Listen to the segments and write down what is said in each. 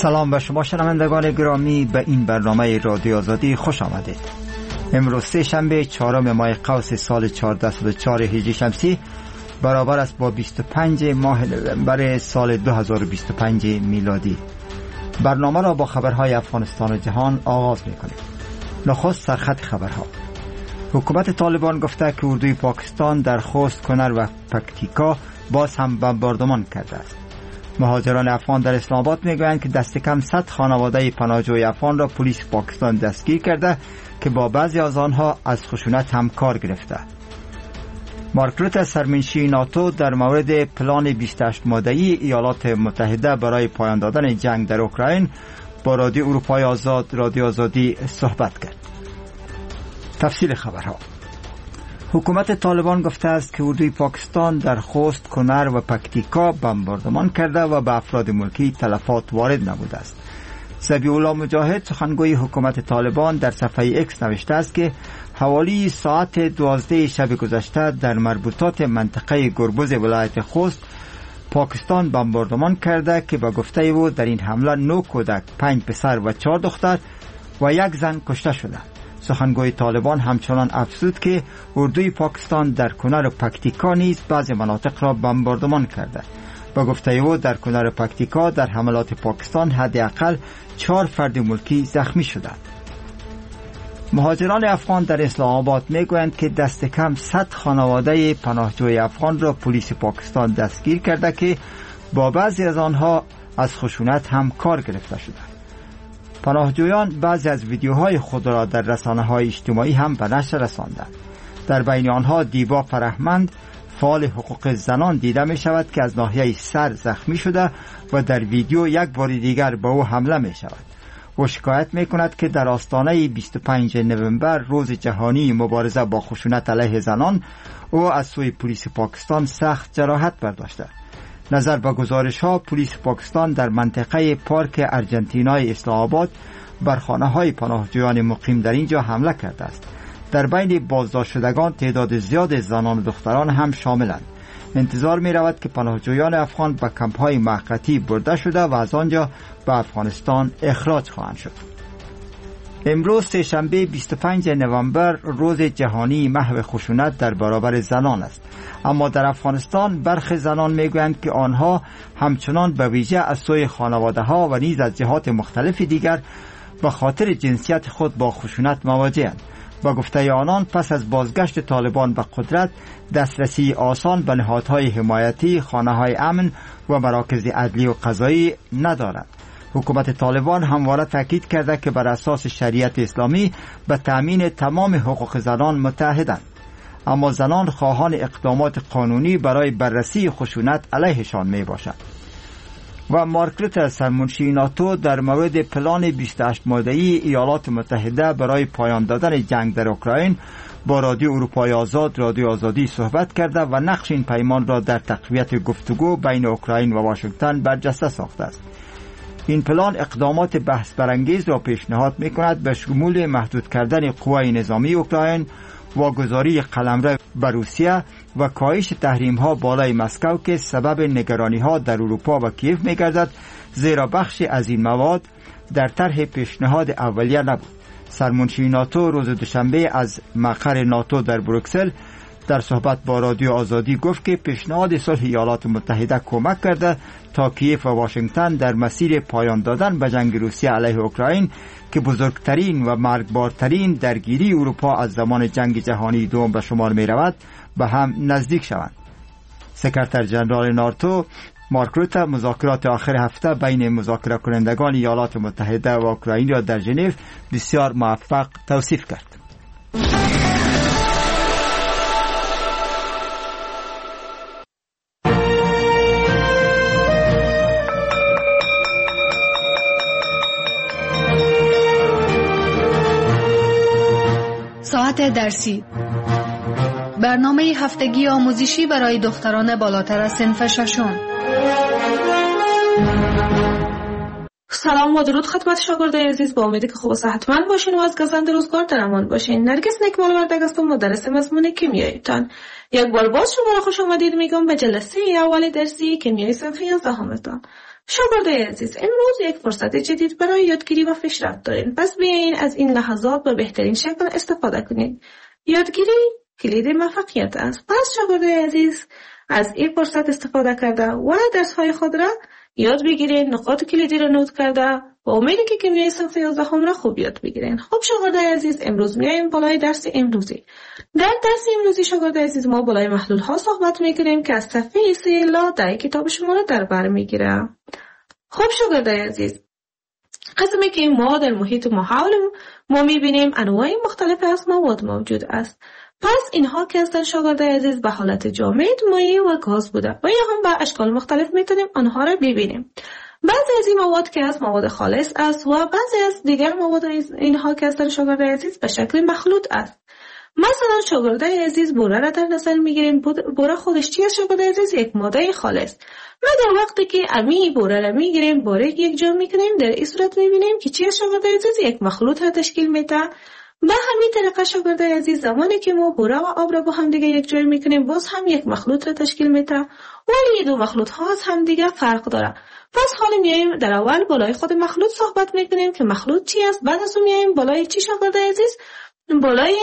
سلام به شما شنوندگان گرامی، به این برنامه رادیو آزادی خوش آمدید. امروز سه شنبه 4 ماه قوس سال 1404 هجری شمسی برابر است با 25 ماه نوامبر سال 2025 میلادی. برنامه را با خبرهای افغانستان و جهان آغاز می‌کنیم. نخست سرخط خبرها. حکومت طالبان گفته که اردوی پاکستان در خوست، کنر و پکتیکا باز هم بمباردمان کرده است. مهاجران افغان در اسلام آباد میگویند که دست کم 100 خانواده پناهجوی افغان را پلیس پاکستان دستگیر کرده که با بعضی از آنها از خشونت هم کار گرفته. مارک روته سرمنشی ناتو در مورد پلان 28 ماده‌ای ایالات متحده برای پایان دادن جنگ در اوکراین با رادیو اروپای آزاد رادیو آزادی صحبت کرد. تفصیل خبرها. حکومت طالبان گفته است که اردوی پاکستان در خوست، کنر و پکتیکا بمباردمان کرده و به افراد ملکی تلفات وارد نبوده است. ذبیح الله مجاهد سخنگوی حکومت طالبان در صفحه ایکس نوشته است که حوالی ساعت 12 شب گذشته در مربوطات منطقه گربز ولایت خوست پاکستان بمباردمان کرده که به گفته او در این حمله 9 کودک، 5 پسر و 4 دختر و 1 زن کشته شده. سخنگوی طالبان همچنان افزود که اردوی پاکستان در کنر و پکتیکا نیز بعضی مناطق را بمباردمان کرده. با گفته او در کنر و پکتیکا در حملات پاکستان حداقل 4 فرد ملکی زخمی شدند. مهاجران افغان در اسلام آباد میگویند که دست کم 100 خانواده پناهجوی افغان را پلیس پاکستان دستگیر کرده که با بعضی از آنها از خشونت هم کار گرفته شدند. پناهجویان بعضی از ویدیوهای خود را در رسانه‌های اجتماعی هم به نشر رساندند. در بین آنها دیبا فرهمند، فعال حقوق زنان دیده می شود که از ناحیه سر زخمی شده و در ویدیو یک بار دیگر به او حمله می شود. او شکایت می کند که در آستانه 25 نوامبر روز جهانی مبارزه با خشونت علیه زنان او از سوی پلیس پاکستان سخت جراحت برداشته. نظر به گزارش‌ها پلیس پاکستان در منطقه پارک ارجنتینای اسلام آباد بر خانه‌های پناهجویان مقیم در اینجا حمله کرده است. در بین بازداشت شدگان تعداد زیاد زنان و دختران هم شاملند. انتظار می رود که پناهجویان افغان به کمپ‌های موقتی برده شده و از آنجا به افغانستان اخراج خواهند شد. امروز سه‌شنبه 25 نوامبر روز جهانی محو خشونت در برابر زنان است. اما در افغانستان برخی زنان میگویند که آنها همچنان به ویژه از سوی خانواده‌ها و نیز از جهات مختلف دیگر به خاطر جنسیت خود با خشونت مواجه‌اند. با گفته آنان پس از بازگشت طالبان به قدرت دسترسی آسان به نهادهای حمایتی، خانه‌های امن و مراکز عدلی و قضایی ندارند. حکومت طالبان همواره تاکید کرده که بر اساس شریعت اسلامی به تأمین تمام حقوق زنان متحدند. اما زنان خواهان اقدامات قانونی برای بررسی خشونت علیهشان می باشند. و مارک روته سرمنشی ناتو در مورد پلان 28 ماده‌ای ایالات متحده برای پایان دادن جنگ در اوکراین با رادیو اروپای آزاد رادیو آزادی صحبت کرده و نقش این پیمان را در تقویت گفتگو بین اوکراین و واشنگتن برجسته ساخته است. این پلان اقدامات بحث برانگیز را پیشنهاد می‌کند به شمول محدود کردن قوای نظامی اوکراین، واگذاری قلمرو بر روسیه و کاهش تحریم‌ها بالای مسکو که سبب نگرانی‌ها در اروپا و کیف می‌گردد، زیرا بخشی از این مواد در طرح پیشنهاد اولیه نبود. سرمنشی ناتو روز دوشنبه از مقر ناتو در بروکسل در صحبت با رادیو آزادی گفت که پیشنهاد صلح ایالات متحده کمک کرده تا کیف و واشنگتن در مسیر پایان دادن به جنگ روسیه علیه اوکراین که بزرگترین و مرگبارترین درگیری اروپا از زمان جنگ جهانی دوم به شمار می رود به هم نزدیک شوند. سکرتر جنرال ناتو مارک روته مذاکرات آخر هفته بین مذاکره کنندگان ایالات متحده و اوکراین را در ژنو بسیار موفق توصیف کرد. ساعت درسی، برنامه هفتگی آموزشی برای دختران بالاتر از صنف ششم. سلام و درود خدمت شاگردای عزیز، با امیدی که خوب و صحتمند باشین و از گزند روزگار در امان باشین. نرگس نکمال وردگ هستم، مدرس مضمون کیمیاییتان. یک بار باز شما را خوش آمدید میگم به جلسه اول درسی کیمیای صنف 11 تان. شاگردای عزیز، امروز یک فرصت جدید برای یادگیری و پیشرفت دارین. پس بیاین از این لحظات به بهترین شکل استفاده کنید. یادگیری کلید موفقیت است. پس شاگردای عزیز، از این فرصت استفاده کرده و درس‌های خود را یاد بگیرین، نقاط کلیدی را نوت کرده و امیدی که کیمیای صف 11 را خوب یاد بگیرین. خب شاگردای عزیز، امروز میایم بالای درس امروزی. در درس امروزی شاگردای عزیز ما بالای محلول ها صحبت میکنیم که از صفحه 3 الی 10 کتاب شما را در بر میگیره. خب شاگردای عزیز، قسمی که ما در محیط ما حول ما میبینیم انواع مختلف از مواد موجود است. پس اینها که هستند شاگردای عزیز به حالت جامد، مایع و گاز بوده و یا هم به اشکال مختلف میتونیم آنها را ببینیم. بعضی از این مواد که از مواد خالص است و بعضی از دیگر مواد اینها که هستند شاگردای عزیز به شکل مخلوط است. مثلا شاگردای عزیز بوره را در نظر میگیریم. بوره خودش چی است شاگردای عزیز؟ یک ماده خالص. ما در وقتی که امی بوره را میگیریم، بوره یک جا میکنیم، در این صورت میبینیم که چی است شاگردای عزیز؟ یک مخلوط را تشکیل میده. به همین طریقه شاگردای عزیز، زمانی که ما بوره و آب را با هم دیگه یک جای میکنیم، باز هم یک مخلوط را تشکیل میده، ولی دو مخلوط ها از هم دیگه فرق داره. پس حالا میایم در اول بالای خود مخلوط صحبت میکنیم که مخلوط چی است، بعد از اون میایم بالای چی شاگردای عزیز؟ بالای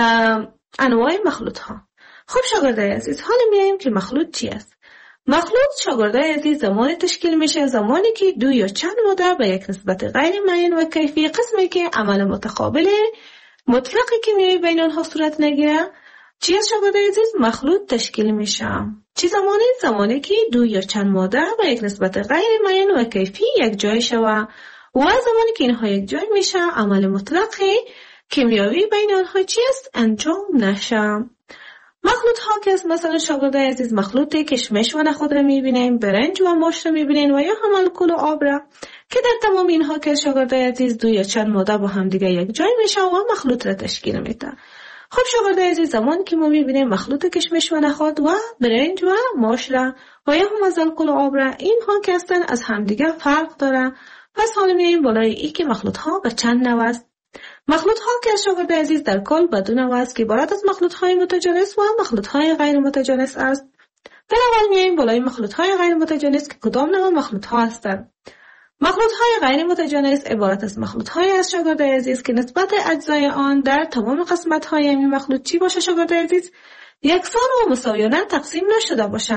انواع مخلوط ها. خب شاگردای عزیز، حالا میایم که مخلوط چی است. مخلوط شاگردای عزیز زمانی تشکیل میشه زمانی که دو یا چند ماده به یک نسبت غیر معین و کیفی، قسمی که عمل متقابل مطلقی که میای بین آنها صورت نگیره، چی از شاگردای عزیز؟ مخلوط تشکیل میشه. چی زمانی؟ زمانی که دو یا چند ماده به یک نسبت غیر معین و کیفی یک جای شوه و زمانی که اینها یک جای میشه عمل مطلقی کیمیایی بین آنها چی است؟ انجام نشه. مخلوط ها که از مثلا شاگردای عزیز مخلوط کشمش و نخود را میبینیم، برنج و ماش را میبینیم و یا هم الکل و آب را که در تمام اینها که شاگردای عزیز دو یا چند ماده با هم دیگه یک جای میشه و مخلوط را تشکیل میده. خب شاگردای عزیز، زمانی که ما میبینیم مخلوط کشمش و نخود و برنج و ماش را و یا هم از الکل و آب را، اینها که هستن از هم دیگه فرق داره. پس حالا میایم بالای این که مخلوط ها به چند نوع است. مخلوط ها که از شاگردای عزیز در کل به دو نوع است که عبارت از مخلوط های متجانس و مخلوط های غیر متجانس است. در اول میایم بالای مخلوط های غیر متجانس که کدام نوع مخلوط ها هستند. مخلوط های غیر متجانس عبارت از مخلوط های از شاگردای عزیز که نسبت اجزای آن در تمام قسمت های این مخلوط چی باشه شاگردای عزیز؟ یکسان و مساویانه تقسیم نشده باشه.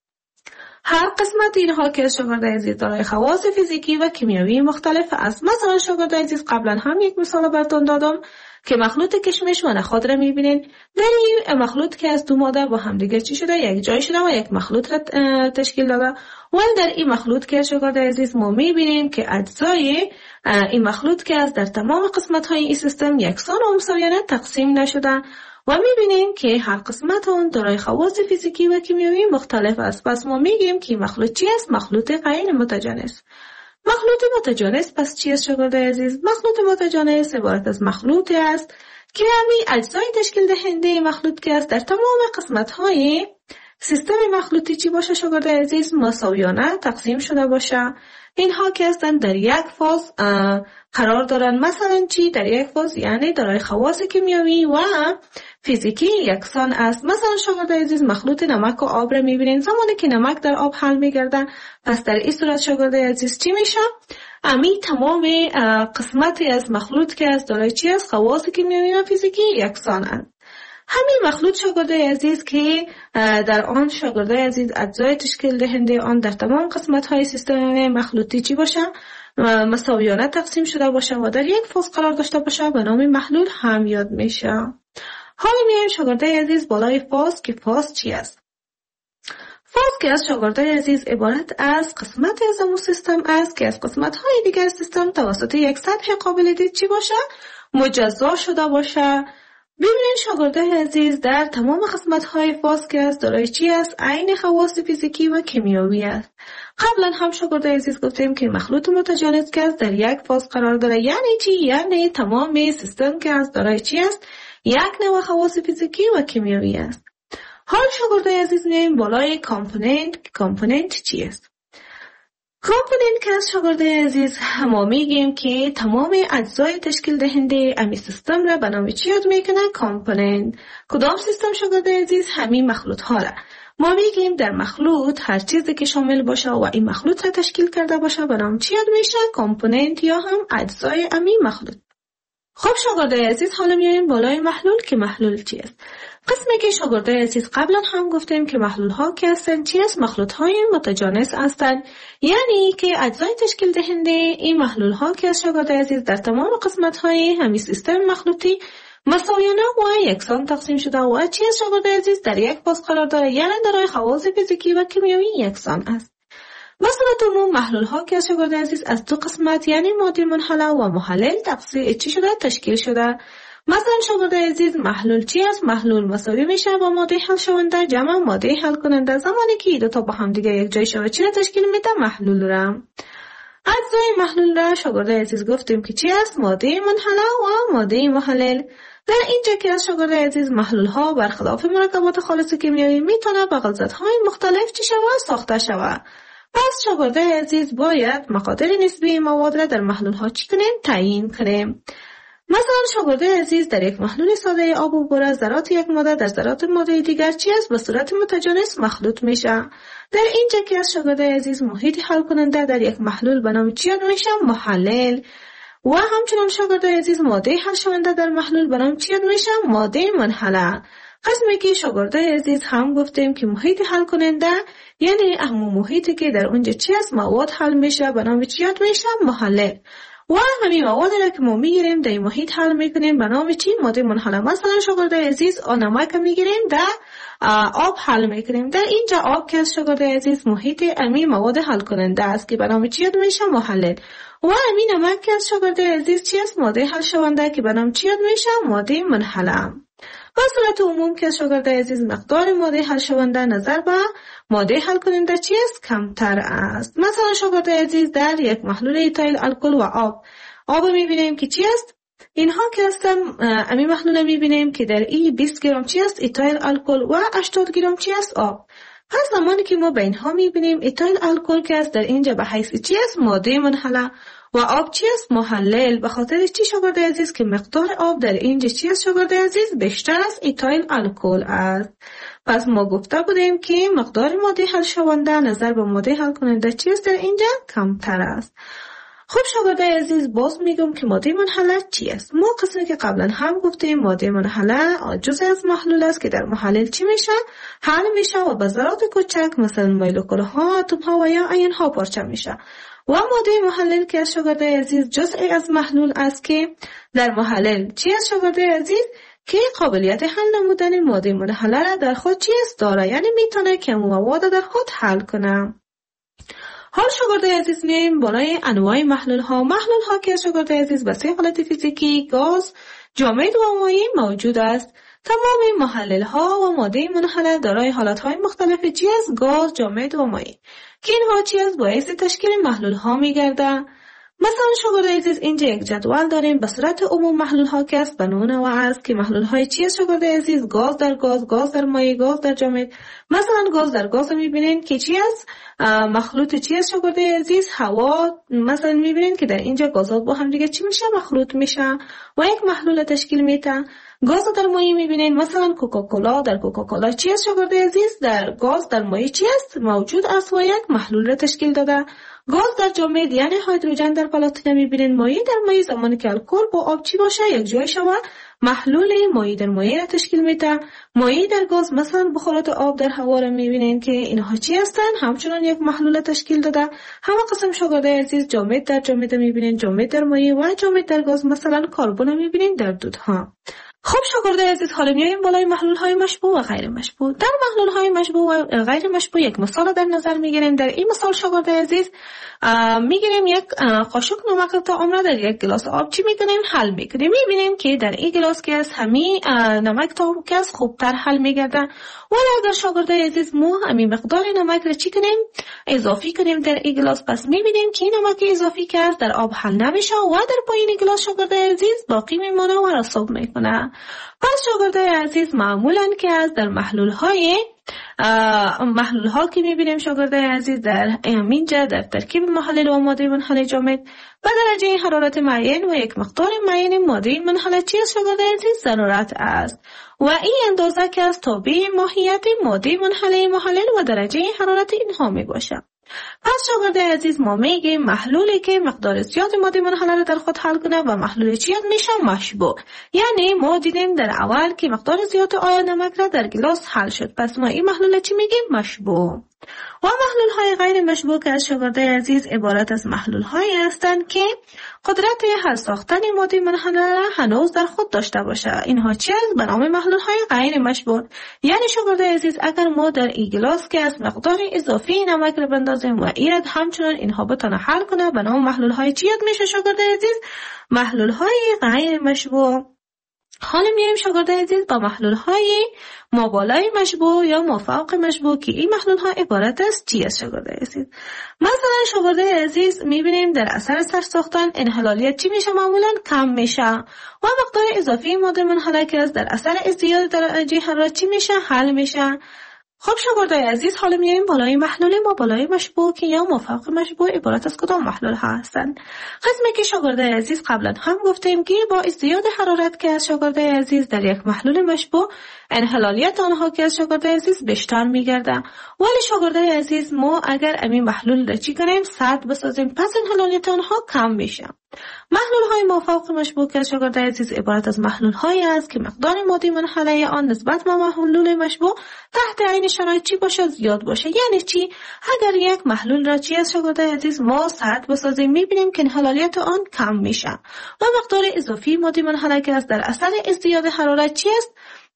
هر قسمت اینها که شاگردای عزیز دارای خواص فیزیکی و کیمیایی مختلف است. مثلا شاگردای عزیز قبلا هم یک مثال براتون دادم که مخلوط کشمش و نخود را میبینید. در این مخلوط که از دو ماده با هم دیگه چی شده؟ یک جای شده و یک مخلوط را تشکیل داده. و در این مخلوط که شاگردای عزیز ما میبینیم که اجزای این مخلوط که از در تمام قسمت های این سیستم یکسان و مساویانه تقسیم نشده و میبینیم که هر قسمت اون دارای خواص فیزیکی و کیمیایی مختلف است. پس ما میگیم که مخلوط چی است؟ مخلوط غیر متجانس. مخلوط متجانس پس چی است شاگردای عزیز؟ مخلوط متجانس عبارت از مخلوطی است که همین اجزای تشکیل دهنده مخلوط که است در تمام قسمت های سیستم مخلوطی چی باشه شاگردای عزیز؟ مساویانه تقسیم شده باشه. اینها که هستند در یک فاز قرار دارن. مثلا چی؟ در یک فاز یعنی دارای خواص کیمیایی و فیزیکی یکسان است. مثلا شاگردای عزیز مخلوط نمک و آب را میبینین. زمانی که نمک در آب حل میگردن، پس در این صورت شاگردای عزیز چی میشه؟ امی تمام قسمتی از مخلوط که از دارای چی است؟ خواص کیمیایی و فیزیکی یکسان است. همین مخلوط شاگردای عزیز که در آن شاگردای عزیز اجزای تشکیل دهنده آن در تمام قسمت های سیستم مخلوطی چی باشه؟ مساویانه تقسیم شده باشه و در یک فاز قرار داشته باشه به نام محلول هم یاد میشه. حالا میایم شاگردای عزیز بالای فاز که فاز چی است؟ فاز که از شاگردای عزیز عبارت از قسمت از اون سیستم است که از قسمت های دیگر سیستم توسط یک سطح قابل دید چی باشه؟ مجزا شده باشه. ببینید شاگردای عزیز در تمام قسمت های فاز که از دارای چی است؟ عین خواص فیزیکی و کیمیایی است. قبلا هم شاگردای عزیز گفتیم که مخلوط متجانس که از در یک فاز قرار داره. یعنی چی؟ یعنی تمام سیستم که از دارای چی است؟ یک نوع خواص فیزیکی و کیمیایی است. حال شاگردای عزیز میایم بالای کامپوننت چی است؟ کامپوننت که از شاگرده عزیز ما میگیم که تمام اجزای تشکیل دهنده امی سیستم را به نام چی یاد میکنه؟ کامپوننت. کدام سیستم شاگرده عزیز؟ همین مخلوط ها را. ما میگیم در مخلوط هر چیزی که شامل باشه و این مخلوط را تشکیل کرده باشه به نام چی یاد میشه؟ کامپوننت یا هم اجزای امی مخلوط. خب شاگرده عزیز حالا میایم بالای محلول که محلول چی است؟ قسمی که شاگرده عزیز قبلا هم گفتیم که محلول ها که هستن چی است؟ مخلوط های متجانس هستند، یعنی که اجزای تشکیل دهنده این محلول ها که از شاگرده عزیز در تمام قسمت های همین سیستم مخلوطی مساویانه و یکسان تقسیم شده و چی است شاگرده عزیز؟ در یک پاس قرار داره، یعنی دارای خواص فیزیکی و کیمیایی یکسان است. به صورت عموم محلول ها که از شاگرده عزیز از دو قسمت یعنی ماده منحله و محلل تشکیل شده. مثلا شاگرده عزیز محلول چی است؟ محلول مساوی میشه با ماده حل شونده جمع ماده حل کننده. زمانی که دو تا با هم دیگه یک جای شود چی را تشکیل میده؟ محلول را. اجزای محلول را شاگرده عزیز گفتیم که چی است؟ ماده منحله و ماده محلل. در اینجا که از شاگرده عزیز محلول ها برخلاف مرکبات خالص کیمیایی میتونه با غلظت های مختلف چی شود؟ ساخته شود. پس شاگرده عزیز باید مقادیر نسبی مواد را در محلول ها چی کنیم؟ تعیین کنیم. مثلا شاگرده عزیز در یک محلول ساده آب و بوره ذرات یک ماده در ذرات ماده دیگر چی است؟ به صورت متجانس مخلوط میشه. در اینجا که از شاگرده عزیز محیط حل کننده در یک محلول به نام چی یاد میشه؟ محلل. و همچنان شاگرده عزیز ماده حل شونده در محلول به نام چی یاد میشه؟ ماده منحله. قسمی که شاگرده عزیز هم گفتیم که محیط حل کننده یعنی همون محیطی که در اونجا چی است؟ مواد حل میشه به نام چی یاد میشه؟ محلل. و همین مواد را که ما میگیریم در محیط حل میکنیم به نام چی؟ ماده منحله. مثلا شاگرده عزیز نمک میگیریم در آب حل میکنیم. در اینجا آب که از شاگرده عزیز محیط امی مواد حل کننده است که به نام چی یاد میشه؟ محلل. و همین نمک که از شاگرده عزیز چی است؟ ماده حل شونده که به نام چی یاد میشه؟ ماده منحله. به صورت عموم که شاگرده عزیز مقدار ماده حل شونده نظر به ماده حل کننده چی است؟ کمتر است. مثلا شاگرده عزیز در یک محلول ایتایل الکل و آب میبینیم که چی است؟ اینها که هستن امی محلول میبینیم که در این 20 گرم چی است؟ ایتایل الکل و 80 گرم چی است؟ آب. پس زمانی که ما به اینها میبینیم ایتایل الکل که است در اینجا به حیث چی است؟ ماده منحله و آب چی است؟ محلل. به خاطر چی شاگرده عزیز که مقدار آب در اینجا چی است شاگرده عزیز؟ بیشتر از ایتایل الکل است. پس ما گفته بودیم که مقدار ماده حل شونده نظر به ماده حل کننده چی است در اینجا؟ کمتر است. خب شاگرده عزیز باز میگم که ماده منحله چی است؟ ما قسمی که قبلا هم گفتیم ماده منحله جزء از محلول است که در محلل چی میشه؟ حل میشه و به ذرات کوچک مثلا مولکول ها، اتم ها و یا آیون ها پارچه میشه. و ماده محلل که از شاگرده عزیز جزء از محلول است که در محلل چی است شاگرده عزیز؟ که قابلیت حل نمودن ماده منحله را در خود چی است داره، یعنی میتونه که مواد در خود حل کنه. حال شاگرده عزیز میایم بالای انواع محلول ها که شاگرده عزیز به سه حالت فیزیکی گاز، جامد و مایع موجود است. تمام محلل ها و ماده منحله دارای حالت های مختلف چی است؟ گاز، جامد و مایع که اینها چی است؟ باعث تشکیل محلول ها میگرده. مثلا شاگرده عزیز اینجا یک جدول داریم به صورت عموم محلول ها که است به نوع است که محلول های چی است شاگرده عزیز؟ گاز در گاز، گاز در مایع، گاز در جامد. مثلا گاز در گاز میبینین که چی است؟ مخلوط چی است شاگرده عزیز؟ هوا. مثلا میبینین که در اینجا گازات با هم دیگه چی میشه؟ مخلوط میشه و یک محلول تشکیل میده. گاز در مایع میبینین مثلا کوکاکولا، در کوکاکولا چی است شاگرده عزیز؟ در گاز در مایع چی است؟ موجود است و یک محلول را تشکیل داده. گاز در جامد یعنی هیدروژن در پلاتینه میبینین. مایع در مایع زمانی که الکل با آب چی باشه یک جای شود محلول مایع در مایع را تشکیل میده. مایع در گاز مثلا بخارات آب در هوا را میبینین که اینها چی هستن؟ همچنان یک محلول تشکیل داده. همه قسم شاگرده عزیز جامد در جامد میبینین، جامد در مایع و جامد در گاز مثلا کربن میبینین در دودها. خب شاگرده عزیز حالا میایم بالای محلول های مشبوع و غیر مشبوع. در محلول های مشبوع و غیر مشبوع یک مثال در نظر میگیریم. در این مثال شاگرده عزیز میگیریم یک قاشق نمک طعام را در یک گلاس آب چی میکنیم؟ حل میکنیم. میبینیم که در این گلاس که از همین نمک طعام که از خوبتر حل میگردن. ولی اگر شاگرده عزیز ما همین مقدار نمک را چی کنیم؟ اضافی کنیم در این گلاس، پس میبینیم که نمک اضافی که از در آب حل نمیشه و در پایین گلاس شاگرده عزیز باقی میمونه و رسوب میکنه. پس شاگرده عزیز معمولاً که از در محلول های محلول ها که میبینیم شاگردای عزیز در اینجا در ترکیب محلل و ماده منحل جامد به درجه حرارت معین و یک مقدار معین ماده منحل چی است شاگردای عزیز؟ ضرورت است و این اندازه که از تابع ماهیت ماده منحل محلل و درجه حرارت اینها می باشه. پس شاگردای عزیز ما میگیم محلولی که مقدار زیاد ماده منحله را در خود حل کنه و محلول چی میشه؟ مشبوع. یعنی ما دیدیم در اول که مقدار زیاد آب نمک را در گلاس حل شد، پس ما این محلول چی میگیم؟ مشبوع. و محلول های غیر مشبوع که از شاگردای عزیز عبارت از محلول هایی هستند که قدرت حل ساختن ماده منحله را هنوز در خود داشته باشه. اینها چی است؟ به نام محلول های غیر مشبوع. یعنی شاگردای عزیز اگر ما در این گلاس که از مقدار اضافی نمک را بندازیم و ایراد همچنان اینها بتونه حل کنه، به نام محلول های چی میشه شاگردای عزیز؟ محلول های غیر مشبوع. حالا میریم شاگردای عزیز با محلول های مابالای مشبوع یا مافوق مشبوع که این محلول ها عبارت است چی است شاگردای عزیز؟ مثلا شاگردای عزیز میبینیم در اثر سرساختن انحلالیت چی میشه؟ معمولا کم میشه و مقدار اضافی ماده منحله که از در اثر ازدیاد درجه حرارت چی میشه؟ حل میشه. خب شاگردای عزیز حالا میاریم بالای محلول مابالای مشبوع که یا مافوق مشبوع عبارت از کدام محلول ها هستند؟ قسمی که شاگردای عزیز قبلا هم گفتیم که با ازدیاد حرارت که از شاگردای عزیز در یک محلول مشبوع انحلالیت آنها که از شاگردای عزیز بیشتر میگرده، ولی شاگردای عزیز ما اگر همین محلول را چی کنیم؟ سرد بسازیم، پس انحلالیت آنها کم میشه. محلول های مافوق مشبوع که از شاگردای عزیز عبارت از محلول هایی است که مقدار ماده منحله آن نسبت به محلول مشبوع تحت عین شرایط چی باشه؟ زیاد باشه. یعنی چی؟ اگر یک محلول را چی از شاگردای عزیز ما سرد بسازیم میبینیم که انحلالیت آن کم میشه و مقدار اضافی ماده منحله که از در اثر ازدیاد حرارت چی است؟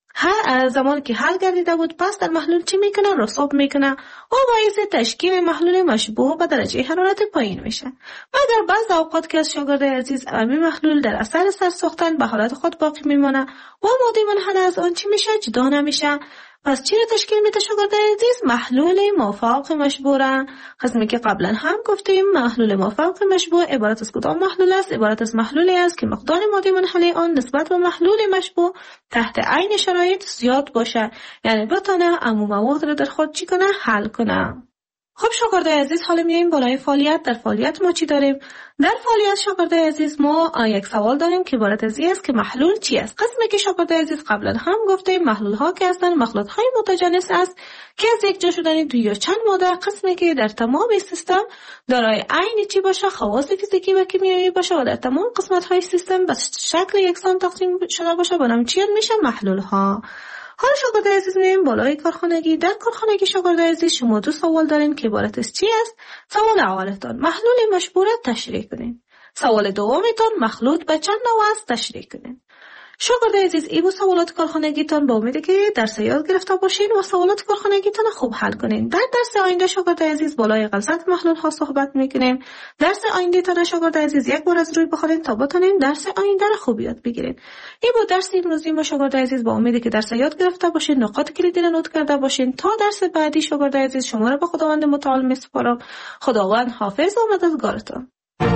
هر زمان که حل گردیده بود پس در محلول چی میکنه؟ رسوب میکنه و باعث تشکیل محلول مشبوع به درجه حرارت پایین میشه. و در بعض اوقات که از شاگردای عزیز همین محلول در اثر سرساختن به حالت خود باقی میمونه و ماده منحله از آن چی میشه؟ جدا نمیشه. پس چی را تشکیل میده شاگردای عزیز؟ محلول مافوق مشبوع. قسمی که قبلا هم گفتیم محلول مافوق مشبوع عبارت از کدام محلول است؟ عبارت از محلولی است که مقدار ماده منحله آن نسبت به محلول مشبوع تحت عین شرایط زیاد باشه، یعنی بتونه عموم مواد را در خود چی کنه؟ حل کنه. خب شاگردای عزیز حالا میایم بالای فعالیت. در فعالیت ما چی داریم؟ در فعالیت شاگردای عزیز ما یک سوال داریم که عبارت از این است که محلول چی است؟ قسمی که شاگردای عزیز قبلا هم گفتیم محلول ها که هستند مخلوط های متجانس است که از یک جا شدن دو یا چند ماده، قسمی که در تمام سیستم دارای عین چی باشه؟ خواص فیزیکی و کیمیایی باشه و در تمام قسمت های سیستم به شکل یکسان تقسیم شده باشه، به نام چی میشه؟ محلول ها. حالا شاگردای عزیز میریم بالای کارخانگی. در کارخانگی شاگردای عزیز شما دو سوال دارین که عبارت از چی است؟ سوال اولتان محلول مشبوع را تشریح کنین. سوال دومتان مخلوط به چند نوع است تشریح کنین. شاگردای عزیز این سوالات کارخانگیتان با امیده که درس یاد گرفته باشین و سوالات کارخانگیتان خوب حل کنین. در درس آینده شاگردای عزیز بالای غلظت محلول ها صحبت میکنیم. درس آینده تان شاگردای عزیز یک بار از روی بخورین تا بتونین درس آینده را خوب یاد بگیرین. این بود درس امروزی ما شاگردای عزیز، با امیده که درس یاد گرفته باشین، نکات کلیدی را نوت کرده باشین. تا درس بعدی شاگردای عزیز شما را به خداوند متعال میسپارم. خداوند حافظ و مددگارتان.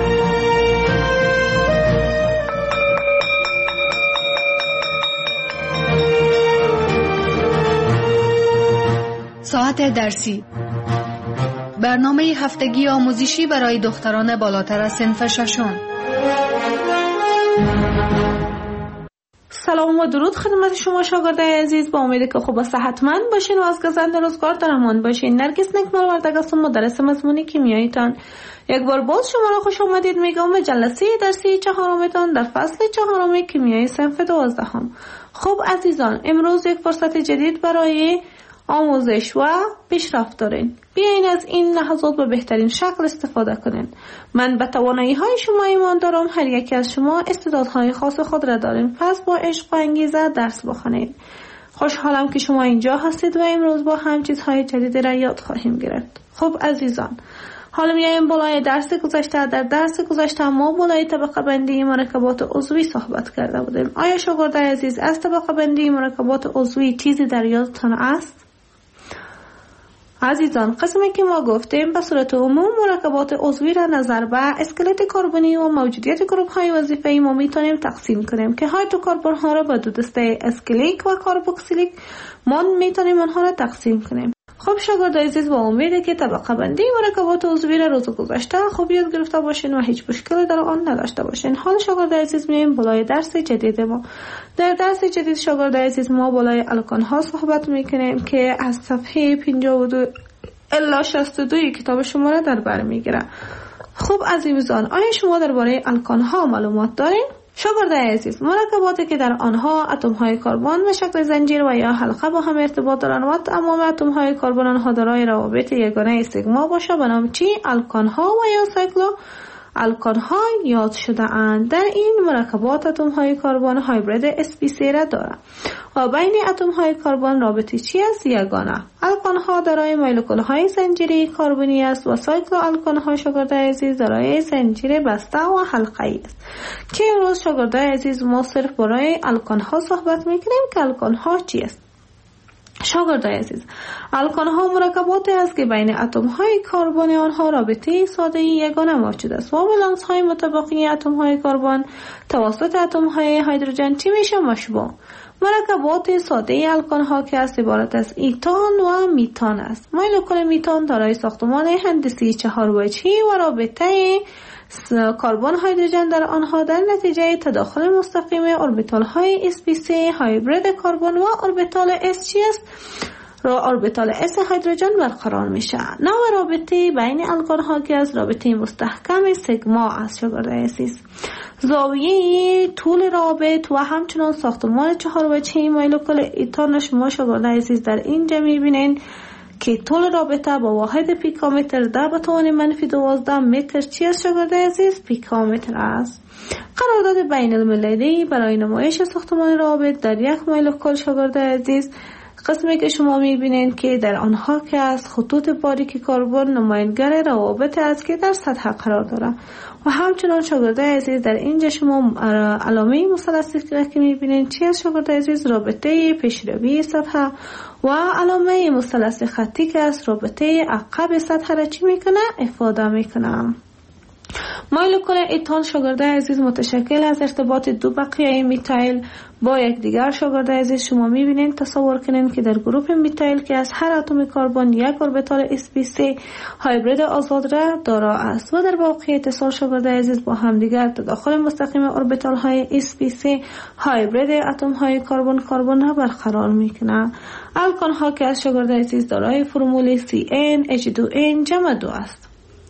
ساعت درسی، برنامه هفتگی آموزشی برای دختران بالاتر از صنف ششم. سلام و درود خدمت شما شاگردای عزیز، با امید که خوب و صحتمند باشین و از گزند روزگار در امان باشین. نرگس نکمل وردگ هستم، مدرس مضمون کیمیاییتان. یک بار باز شما را خوش آمدید میگم به جلسه درسی چهارمتان در فصل چهارم کیمیای صنف 12. خب عزیزان، امروز یک فرصت جدید برای آموزش و پیشرفت دارین. بیاین از این لحظات به بهترین شکل استفاده کنین. من به توانایی های شما ایمان دارم. هر یکی از شما استعدادهای خاص خود را دارین، پس با عشق و انگیزه درس بخونید. خوشحالم که شما اینجا هستید و امروز با هم چیزهای جدید را یاد خواهیم گرفت. خب عزیزان، حالا میایم بالای درس گذشته. در درس گذشته ما بالای طبقه بندی مرکبات عضوی صحبت کرده بودیم. آیا شاگردای عزیز از طبقه بندی مرکبات عضوی چیزی در یادتان است؟ عزیزان، قسمی که ما گفتیم به صورت عموم مرکبات عضوی را نظر به اسکلت کربنی و موجودیت گروه های وظیفه‌ای ما میتونیم تقسیم کنیم که هایدروکربن ها را به دو دسته اسکلیک و کاربوکسیلیک ما میتونیم آنها را تقسیم کنیم. خب شاگرد عزیز با امیده که طبقه بندی مرکبات عضوی را روز گذشته خوب یاد گرفته باشین و هیچ مشکلی در آن نداشته باشین. حال شاگرد عزیز میایم بالای درس جدید ما. در درس جدید شاگرد عزیز ما بالای الکان ها صحبت میکنیم که از صفحه 52 الی 62 کتاب شما را در بر میگیره. خب عزیزان، آیا شما درباره الکان ها معلومات دارین؟ شاگرد عزیز، مرکباتی که در آنها اتم های کربن به شکل زنجیر و یا حلقه با هم ارتباط دارند و تمام اتم های کربن آنها دارای روابط یگانه سیگما باشه به نام چی؟ الکان ها و یا سایکلو الکان ها یاد شده اند. در این مرکبات اتم های کربن هایبرید sp3 را دارند و بین اتم های کربن رابطه چی است؟ یگانه. الکان ها دارای مولکول های زنجیری کربنی است و سایکلو الکان ها شاگرد عزیز دارای زنجیر بسته و حلقه‌ای است. که امروز شاگرد عزیز ما صرف برای الکان ها صحبت میکنیم که الکان ها چی است. شاگرد عزیز، الکان ها مرکباتی است که بین اتم های کربن آنها رابطه ساده یگانه موجود است و ولانس های متباقی اتم های کربن توسط اتم های هیدروژن چی میشه؟ مشبوع. مرکبات ساده الکان ها که از عبارت از ایتان و میتان است. مولکول میتان دارای ساختمان هندسی 4 وجهی و رابطه کربن هیدروژن در آنها در نتیجه تداخل مستقیم اوربیتال های sp3 هایبرید کربن و اوربیتال s چی است؟ اوربیتال s هیدروژن برقرار میشه. نوع رابطه بین الکان ها که از رابطه مستحکم سیگما است. شاگرد عزیز، زاویه طول رابط و همچنان ساختمان 4 وجهی مولکول ایتان شما شاگرد عزیز در اینجا میبینین که طول رابطه با واحد پیکومتر در به توان -12 متر چی است شاگرد عزیز؟ پیکومتر است. قرارداد بین المللی برای نمایش ساختمان رابط در یک مولکول شاگرد عزیز قسمی که شما میبینید که در آنها که از خطوط باریک کربن نمایانگر روابط است که در سطح قرار دارد و همچنان شاگرد عزیز در اینجا شما علامه مثلثی که میبینید چی است شاگرد عزیز؟ رابطه پیشروی سطح و علامه مثلث خطی که از رابطه عقب سطح را چی میکنه؟ افاده میکنه. مولکول ایتان شاگرد عزیز متشکل از ارتباط دو بقیه میتایل با یکدیگر شاگرد عزیز شما میبینید. تصور کنید که در گروپ میتایل که از هر اتم کربن یک اوربیتال sp3 هایبرید آزاد را دارا است و در واقع اتصال شاگرد عزیز با همدیگر تداخل مستقیم اوربیتال های sp3 هایبرید اتم های کربن را برقرار میکنه. الکان ها که از شاگرد عزیز دارای فرمول CnH2n جمع 2 است.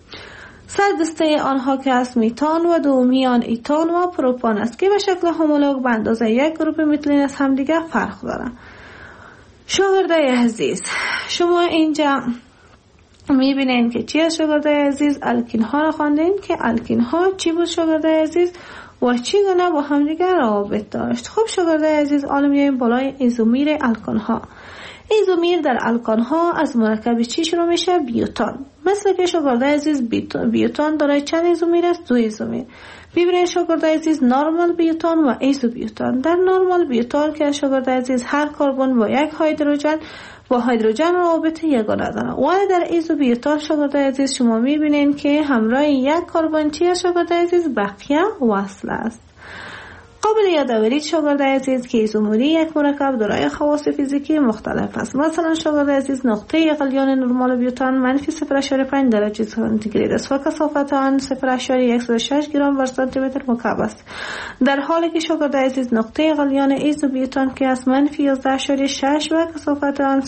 سردسته آنها که از میتان و دومیان ایتان و پروپان است که به شکل همولوگ به اندازه یک گروپ میتیلین از همدیگر فرق دارند. شاگرد عزیز، شما اینجا میبینید که چی است شاگرد عزیز؟ الکین ها را خواندین که الکین ها چی بود شاگرد عزیز و چی گونه با همدیگر روابط داشت. خب شاگرد عزیز، حالا میایم بالای ایزومیر الکان ها. ایزومیر در الکان ها از مرکب چی شروع میشه؟ بیوتان. مثل که شاگرد عزیز بیوتان دارای چند ایزومیر است؟ 2 ایزومیر. ببینید شاگرد عزیز، نورمال بیوتان و ایزو بیوتان. در نورمال بیوتان که شاگرد عزیز هر کربن با یک هیدروژن رابط یگانه دارند. ولی در ایزو بیوتان شاگرد عزیز شما میبینید که همراه یک کربن چی است شاگرد عزیز؟ بقیه وصل است. قابل یادآوری شاگرد عزیز که ایزومری یک مرکب دارای خواص فیزیکی مختلف است. مثلا شاگرد عزیز نقطه غلیان نرمال بیوتان -0.5 درجه سانتیگراد است و کثافت آن 0.106 گرم بر سانتی متر مکعب است، در حالی که شاگرد عزیز نقطه غلیان ایزو بیوتان که از -11.6 و کثافت آن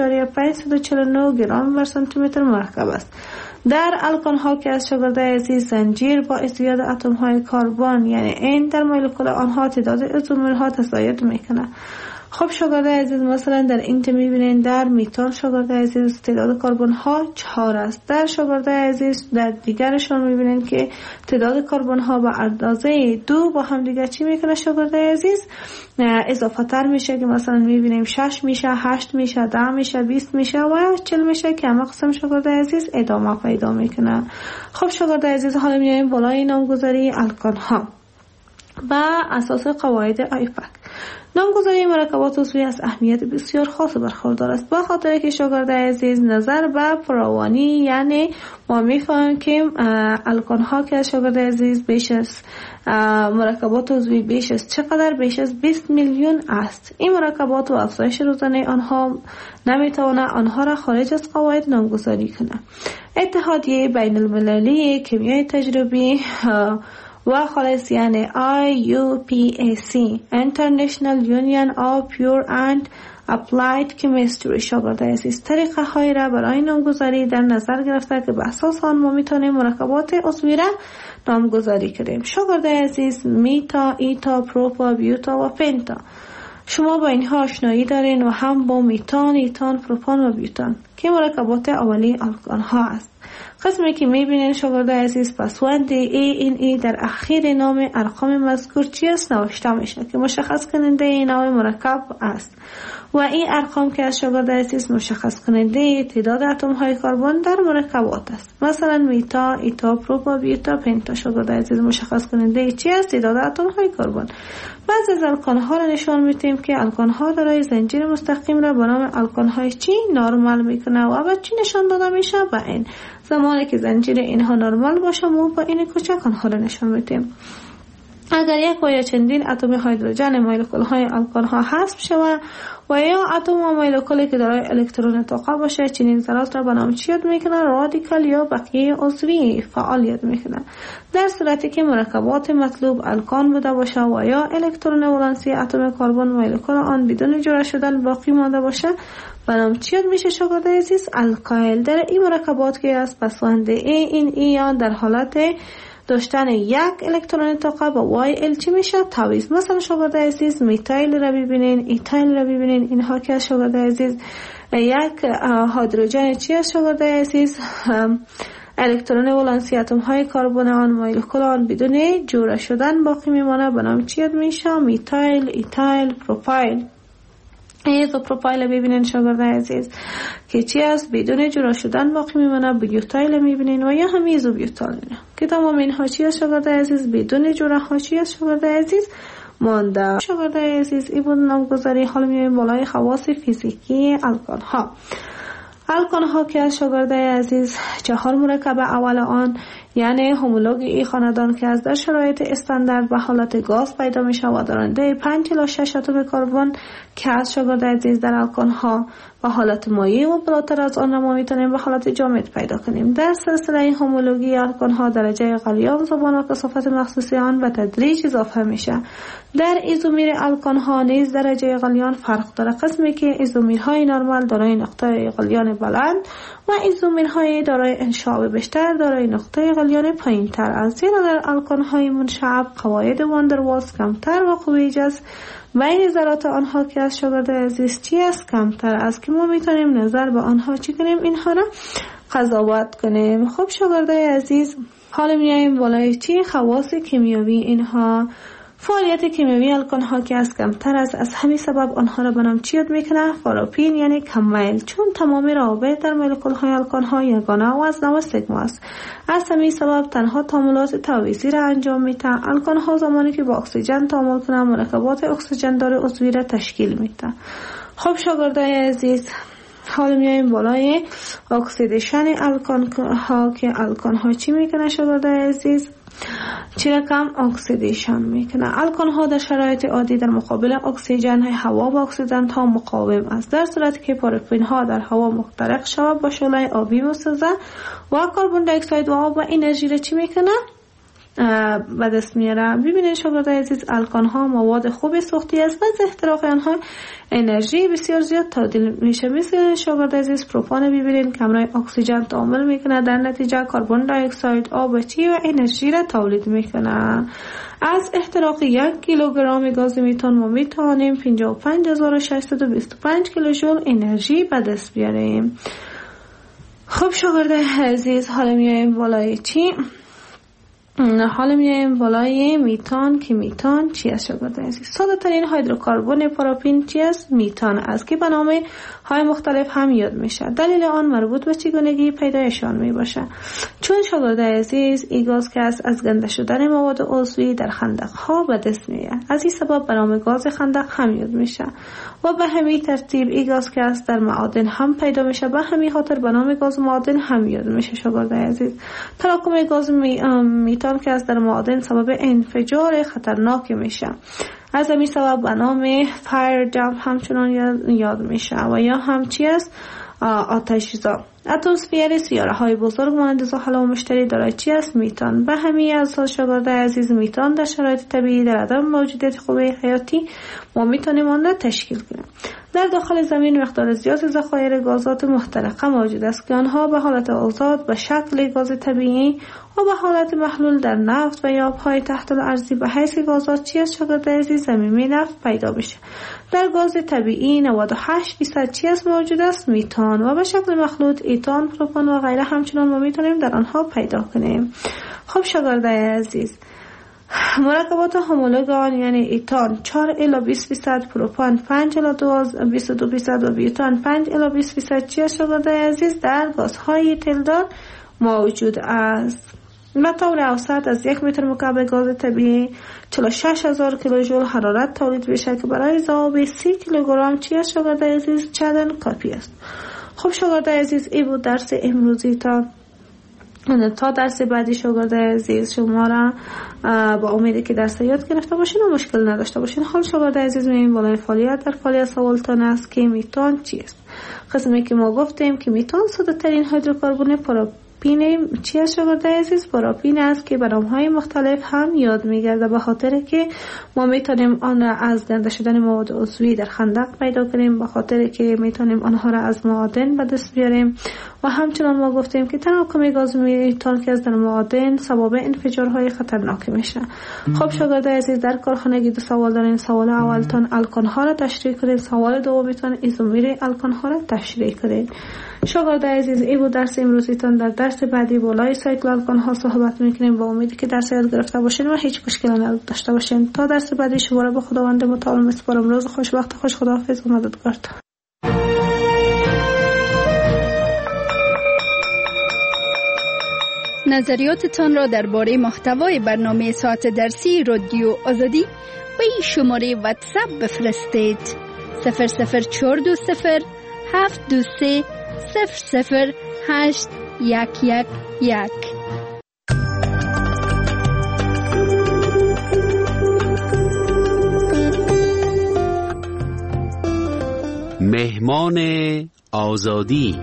0.549 گرم بر سانتی متر مرکب است. در الکان ها که از شاگرد عزیز زنجیر با ازدیاد اتم های کربن یعنی N در مولکول آنها تعداد ایزومرها تزاید میکنه. خب شاگرد عزیز، مثلا در اینجا میبینید در میتان شاگرد عزیز تعداد کربن ها 4 است. در شاگرد عزیز در دیگرشان میبینید که تعداد کربن ها به اندازه 2 با هم دیگه چی میکنه شاگرد عزیز؟ اضافه تر میشه که مثلا میبینیم 6 میشه، 8 میشه، 10 میشه، 20 میشه و 40 میشه که همه قسم شاگرد عزیز ادامه پیدا میکنه. خب شاگرد عزیز، حالا میایم بالای نامگذاری الکان ها بر اساس قواعد آیپک. نامگذاری مرکبات عضوی از اهمیت بسیار خاص برخوردار است، به خاطر که شاگرد عزیز نظر به فراوانی، یعنی ما می‌فهمیم که الکان ها که شاگرد عزیز بیش از مرکبات عضوی بیش از چقدر؟ بیش از 20 میلیون است. این مرکبات و افزایش روزانه آنها نمیتواند آنها را خارج از قواعد نامگذاری کنه. اتحادیه بین المللی کیمیای تجربی و خالص یعنی IUPAC International Union of Pure and Applied Chemistry شاگرد عزیز طریقه های را برای نامگذاری در نظر گرفته که به اساس آن ما میتونیم مرکبات عضوی را نامگذاری کنیم. شاگرد عزیز میتا، ایتا، پروپا، بیوتا و پنتا، شما با اینها آشنایی دارین و هم با میتان، ایتان، پروپان و بیوتان که مرکبات اولیه آلکان ها است. قسمی که میبینین شاگرد عزیز پسوند ای در اخیر نام ارقام مذکور چی است نوشته میشه که مشخص کننده این نوع مرکب است و این ارقام که از شاگرد عزیز مشخص کننده تعداد اتم های کربن در مرکبات است. مثلا میتا، ایتا، پروپا، بیوتا، پنتا شاگرد عزیز مشخص کننده چی است؟ تعداد اتم های کربن. بعضی از الکان ها را نشان میدیم که الکان ها دارای زنجیر مستقیم را به نام الکان های چی نرمال میکنه و بعد چی نشان داده میشه؟ با این زمانی که زنجیر اینها نرمال باشه ما با این کوچک آنها را نشان میدیم. اگر یک و یا چندین اتم هیدروژن مولکول های الکان ها حذف شود و یا اتم و مولکولی که دارای الکترون طاقه باشه چنین ذرات را به نام چی یاد میکنه؟ رادیکال یا بقیه عضوی فعالیت میکنه. در صورتی که مرکبات مطلوب الکان بوده باشه و یا الکترون ولانسی اتم کربن مولکول آن بدون جدا شدن باقی مانده باشه به نام چی یاد میشه شاگرد عزیز؟ الکایل. در این مرکبات که از پسوند ای در حالت داشتن یک الکترون طاقه با وای ال چی میشه؟ تعویض. مثلا شاگرد عزیز میتایل را ببینین، ایتایل را ببینین، اینها که شاگرد عزیز یک هیدروژن چی است شاگرد عزیز؟ الکترون ولانسی اتم های کربن آن مولکول آن بدون جوړه شدن باقی میمانه به نام چی میشه؟ میتایل، ایتایل، پروپایل. ایزو پروپایل ببینین شاگرد عزیز که چی است؟ بدون جدا شدن باقی میمونه. بیوتایل میبینین و یا هم ایزو بیوتایل که تمام اینها چی است شاگرد عزیز؟ بدون جدا ها چی است شاگرد عزیز؟ مانده. شاگرد عزیز این بود نامگذاری. حالا میایم بالای خواص فیزیکی الکان ها. الکان ها که از شاگرد عزیز 4 مرکب اول آن یعنی هومولوگ ای خاندان که از در شرایط استاندارد به حالت گاز پیدا می شود دارنده 5 الی 6 اتم کربن که از شاگرد عزیز در الکان ها به حالت مایع و بالاتر از آن را ما میتونیم به حالت جامد پیدا کنیم. در سلسله هومولوژی الکان ها درجه غلیان زبان و کثافت مخصوصی آن به تدریج اضافه میشه. در ایزومیر الکان ها نیز درجه غلیان فرق داره، قسمی که ایزومیرهای نرمال دارای نقطه غلیان بلند و ایزومیرهای دارای انشعاب بیشتر دارای نقطه غلیان پایین‌تر است. زیرا در الکان های منشعب قواعد واندروالز کمتر و قوه جذب بین ذرات آنها که از شاگرد عزیز چی است کمتر است که ما میتونیم نظر به آنها چی کنیم؟ اینها را قضاوت کنیم. خب شاگرد عزیز حالا میایم بالای چی؟ خواص کیمیایی اینها. فعالیت کیمیایی الکان ها که از کمتر است، از همین سبب آنها را به نام چی یاد میکنه؟ فاروپین یعنی کم میل، چون تمام روابط در مولکول های الکان ها یگانه و از نوع سیگما است. از همین سبب تنها تعاملات تعویضی را انجام میده. الکان ها زمانی که با اکسیژن تعامل کنند مرکبات اکسیژن دار عضوی را تشکیل میده. خب شاگردای عزیز حالا میایم بالای اکسیدیشن الکان ها که الکان ها چی میکنه شاگردای عزیز؟ چی رقم اکسیدیشن میکنه. الکان ها در شرایط عادی در مقابل اکسیژن هوا و اکسیدنت ها مقاوم است، در صورتی که پاروپین ها در هوا محترق شود با شعله آبی مسوزه و کربن دی اکساید و آب و انرژی را چی میکنه؟ به دست میاره. ببینید شاگردای عزیز الکان ها مواد خوب سوختی است و از احتراق آنها انرژی بسیار زیاد تبدیل میشه. مثل شاگردای عزیز پروپان ببینید کمرای اکسیژن تعامل میکنه، در نتیجه کربن دی اکساید آب چی و انرژی را تولید میکنه. از احتراق 1 کیلوگرم گاز میتان ما میتوانیم 55625 کیلوژول انرژی به دست بیاریم. خب شاگردای عزیز حالا میایم بالای چی؟ حالا میایم بالای میتان که میتان چی است شاگرد عزیز؟ ساده ترین هیدروکربن پروپین چی است؟ میتان است که به نام های مختلف هم یاد میشه. دلیل آن مربوط به چگونگی پیدایشان می باشه. چون شاگرد عزیز این گاز که از گنده شدن مواد عضوی در خندق ها به دست میاد، از این سبب به نام گاز خندق هم یاد میشه و به همین ترتیب این گاز که در معادن هم پیدا میشه، به همین خاطر به نام گاز معادن هم یاد میشه شاگرد عزیز. تراکم گاز میتان که در معادن سبب انفجار خطرناک میشه، از همین سبب به نام فایر جمپ همچنان یاد میشه و یا هم چی است؟ آتش‌زا. اتمسفر سیاره های بزرگ مانند زحل و مشتری دارای چی است؟ میتان. به همین اساس شاگرد عزیز میتان در شرایط طبیعی در عدم موجودیت خوبه حیاتی ما میتونیم آن را تشکیل کنیم. در داخل زمین مقدار زیاد ذخایر گازات محترقه موجود است که آنها به حالت آزاد به شکل گاز طبیعی و به حالت محلول در نفت و یا آب‌های تحت الارضی به حیث گازات چی است شاگرد عزیز؟ زمینی نفت پیدا میشه. در گاز طبیعی 98% چی است موجود است؟ میتان و به شکل مخلوط ایتان، پروپان و غیره همچنان ما میتونیم در آنها پیدا کنیم. خب شاگرد عزیز، مرکبات همولوگ آن یعنی ایتان 4-20%، پروپان 5-22% و بیوتان 5-20% چی است شاگرد عزیز؟ در گازهای تلدار موجود است. به طور اوسط از 1 متر مکعب گاز طبیعی 46,000 کیلوژول حرارت تولید میشه که برای ذوب 30 کیلوگرم چی است شاگرد عزیز؟ چندان کافی است. خب شاگرد عزیز، این بود درس امروزی. تا درس بعدی شاگرد عزیز شما را با امیدی که درس یاد گرفته باشین و مشکل نداشته باشین. حال شاگرد عزیز می‌بینیم بالای فعالیت در فعالیت سوالتان است که میتان چیست؟ قسمی که ما گفتیم که میتان ساده ترین هیدروکربن پروپین چی است شاگرد عزیز؟ پروپین است که به نام‌های مختلف هم یاد می‌گرده، به خاطر که ما میتونیم آن را از گنده شدن مواد عضوی در خندق پیدا کنیم، به خاطر که میتونیم آنها را از معادن به دست بیاریم و همچنان ما گفتیم که تراکم گاز میتان که از در معادن سبب انفجارهای خطرناک میشه. خب شاگرد عزیز، در کارخانگی دو سوال دارین. سوال اولتان الکان ها را تشریح کنید، سوال دومیتان ایزومر الکان ها را تشریح کنید. شاگرد عزیز، این بود درس امروزیتان. در درس بعدی بالای سایکل الکان ها صحبت میکنیم. با امیدی که درس یاد گرفته باشین و هیچ مشکلی نداشته باشین. تا درس بعدی شما را به خداوند متعال میسپارم. روز خوش، وقت خوش، خداحافظ و مددگارتان. نظریاتتان را درباره محتوای برنامه ساعت درسی رادیو آزادی به این شماره واتساپ بفرستید: 00420 723 00811. مهمان آزادی.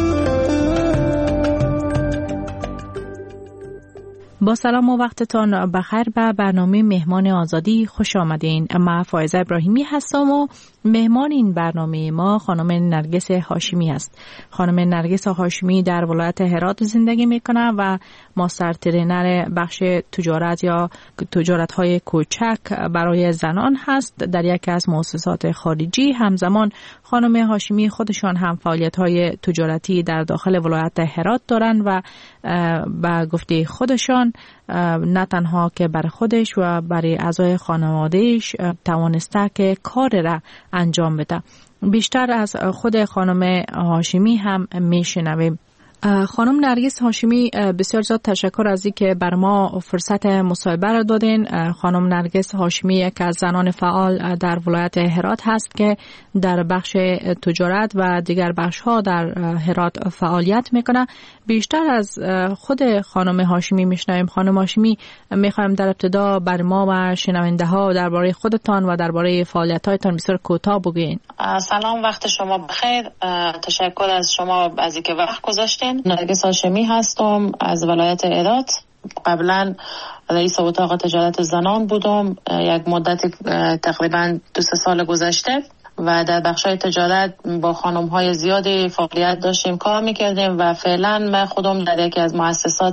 با سلام و وقتتان بخیر به برنامه مهمان آزادی خوش آمدین. من فائزه ابراهیمی هستم و مهمان این برنامه ما خانم نرگس هاشمی است. خانم نرگس هاشمی در ولایت هرات زندگی میکنه و ماستر ترینر بخش تجارت یا تجارت‌های کوچک برای زنان هست در یکی از مؤسسات خارجی. همزمان خانم هاشمی خودشان هم فعالیت‌های تجارتی در داخل ولایت هرات دارند و با گفته خودشان نه تنها که بر خودش و برای اعضای خانوادهش توانسته که کار را انجام بده. بیشتر از خود خانم هاشمی هم میشنویم. خانم نرگس هاشمی، بسیار زیاد تشکر از اینکه بر ما فرصت مصاحبه را دادین. خانم نرگس هاشمی یک از زنان فعال در ولایت هرات هست که در بخش تجارت و دیگر بخش ها در هرات فعالیت میکنه. بیشتر از خود خانم هاشمی میشنویم. خانم هاشمی، میخوایم در ابتدا بر ما و شنونده ها درباره خودتان و درباره فعالیت هایتان بسیار کوتاه بگوین. سلام، وقت شما بخیر. تشکر از شما از اینکه وقت گذاشتین. نرگس هاشمی هستم از ولایت هرات. قبلا رئیس اتاق تجارت زنان بودم یک مدت تقریبا 2-3 سال گذشته و در بخشای تجارت با خانم‌های زیادی فعالیت داشتیم، کار می‌کردیم و فعلا من خودم در یکی از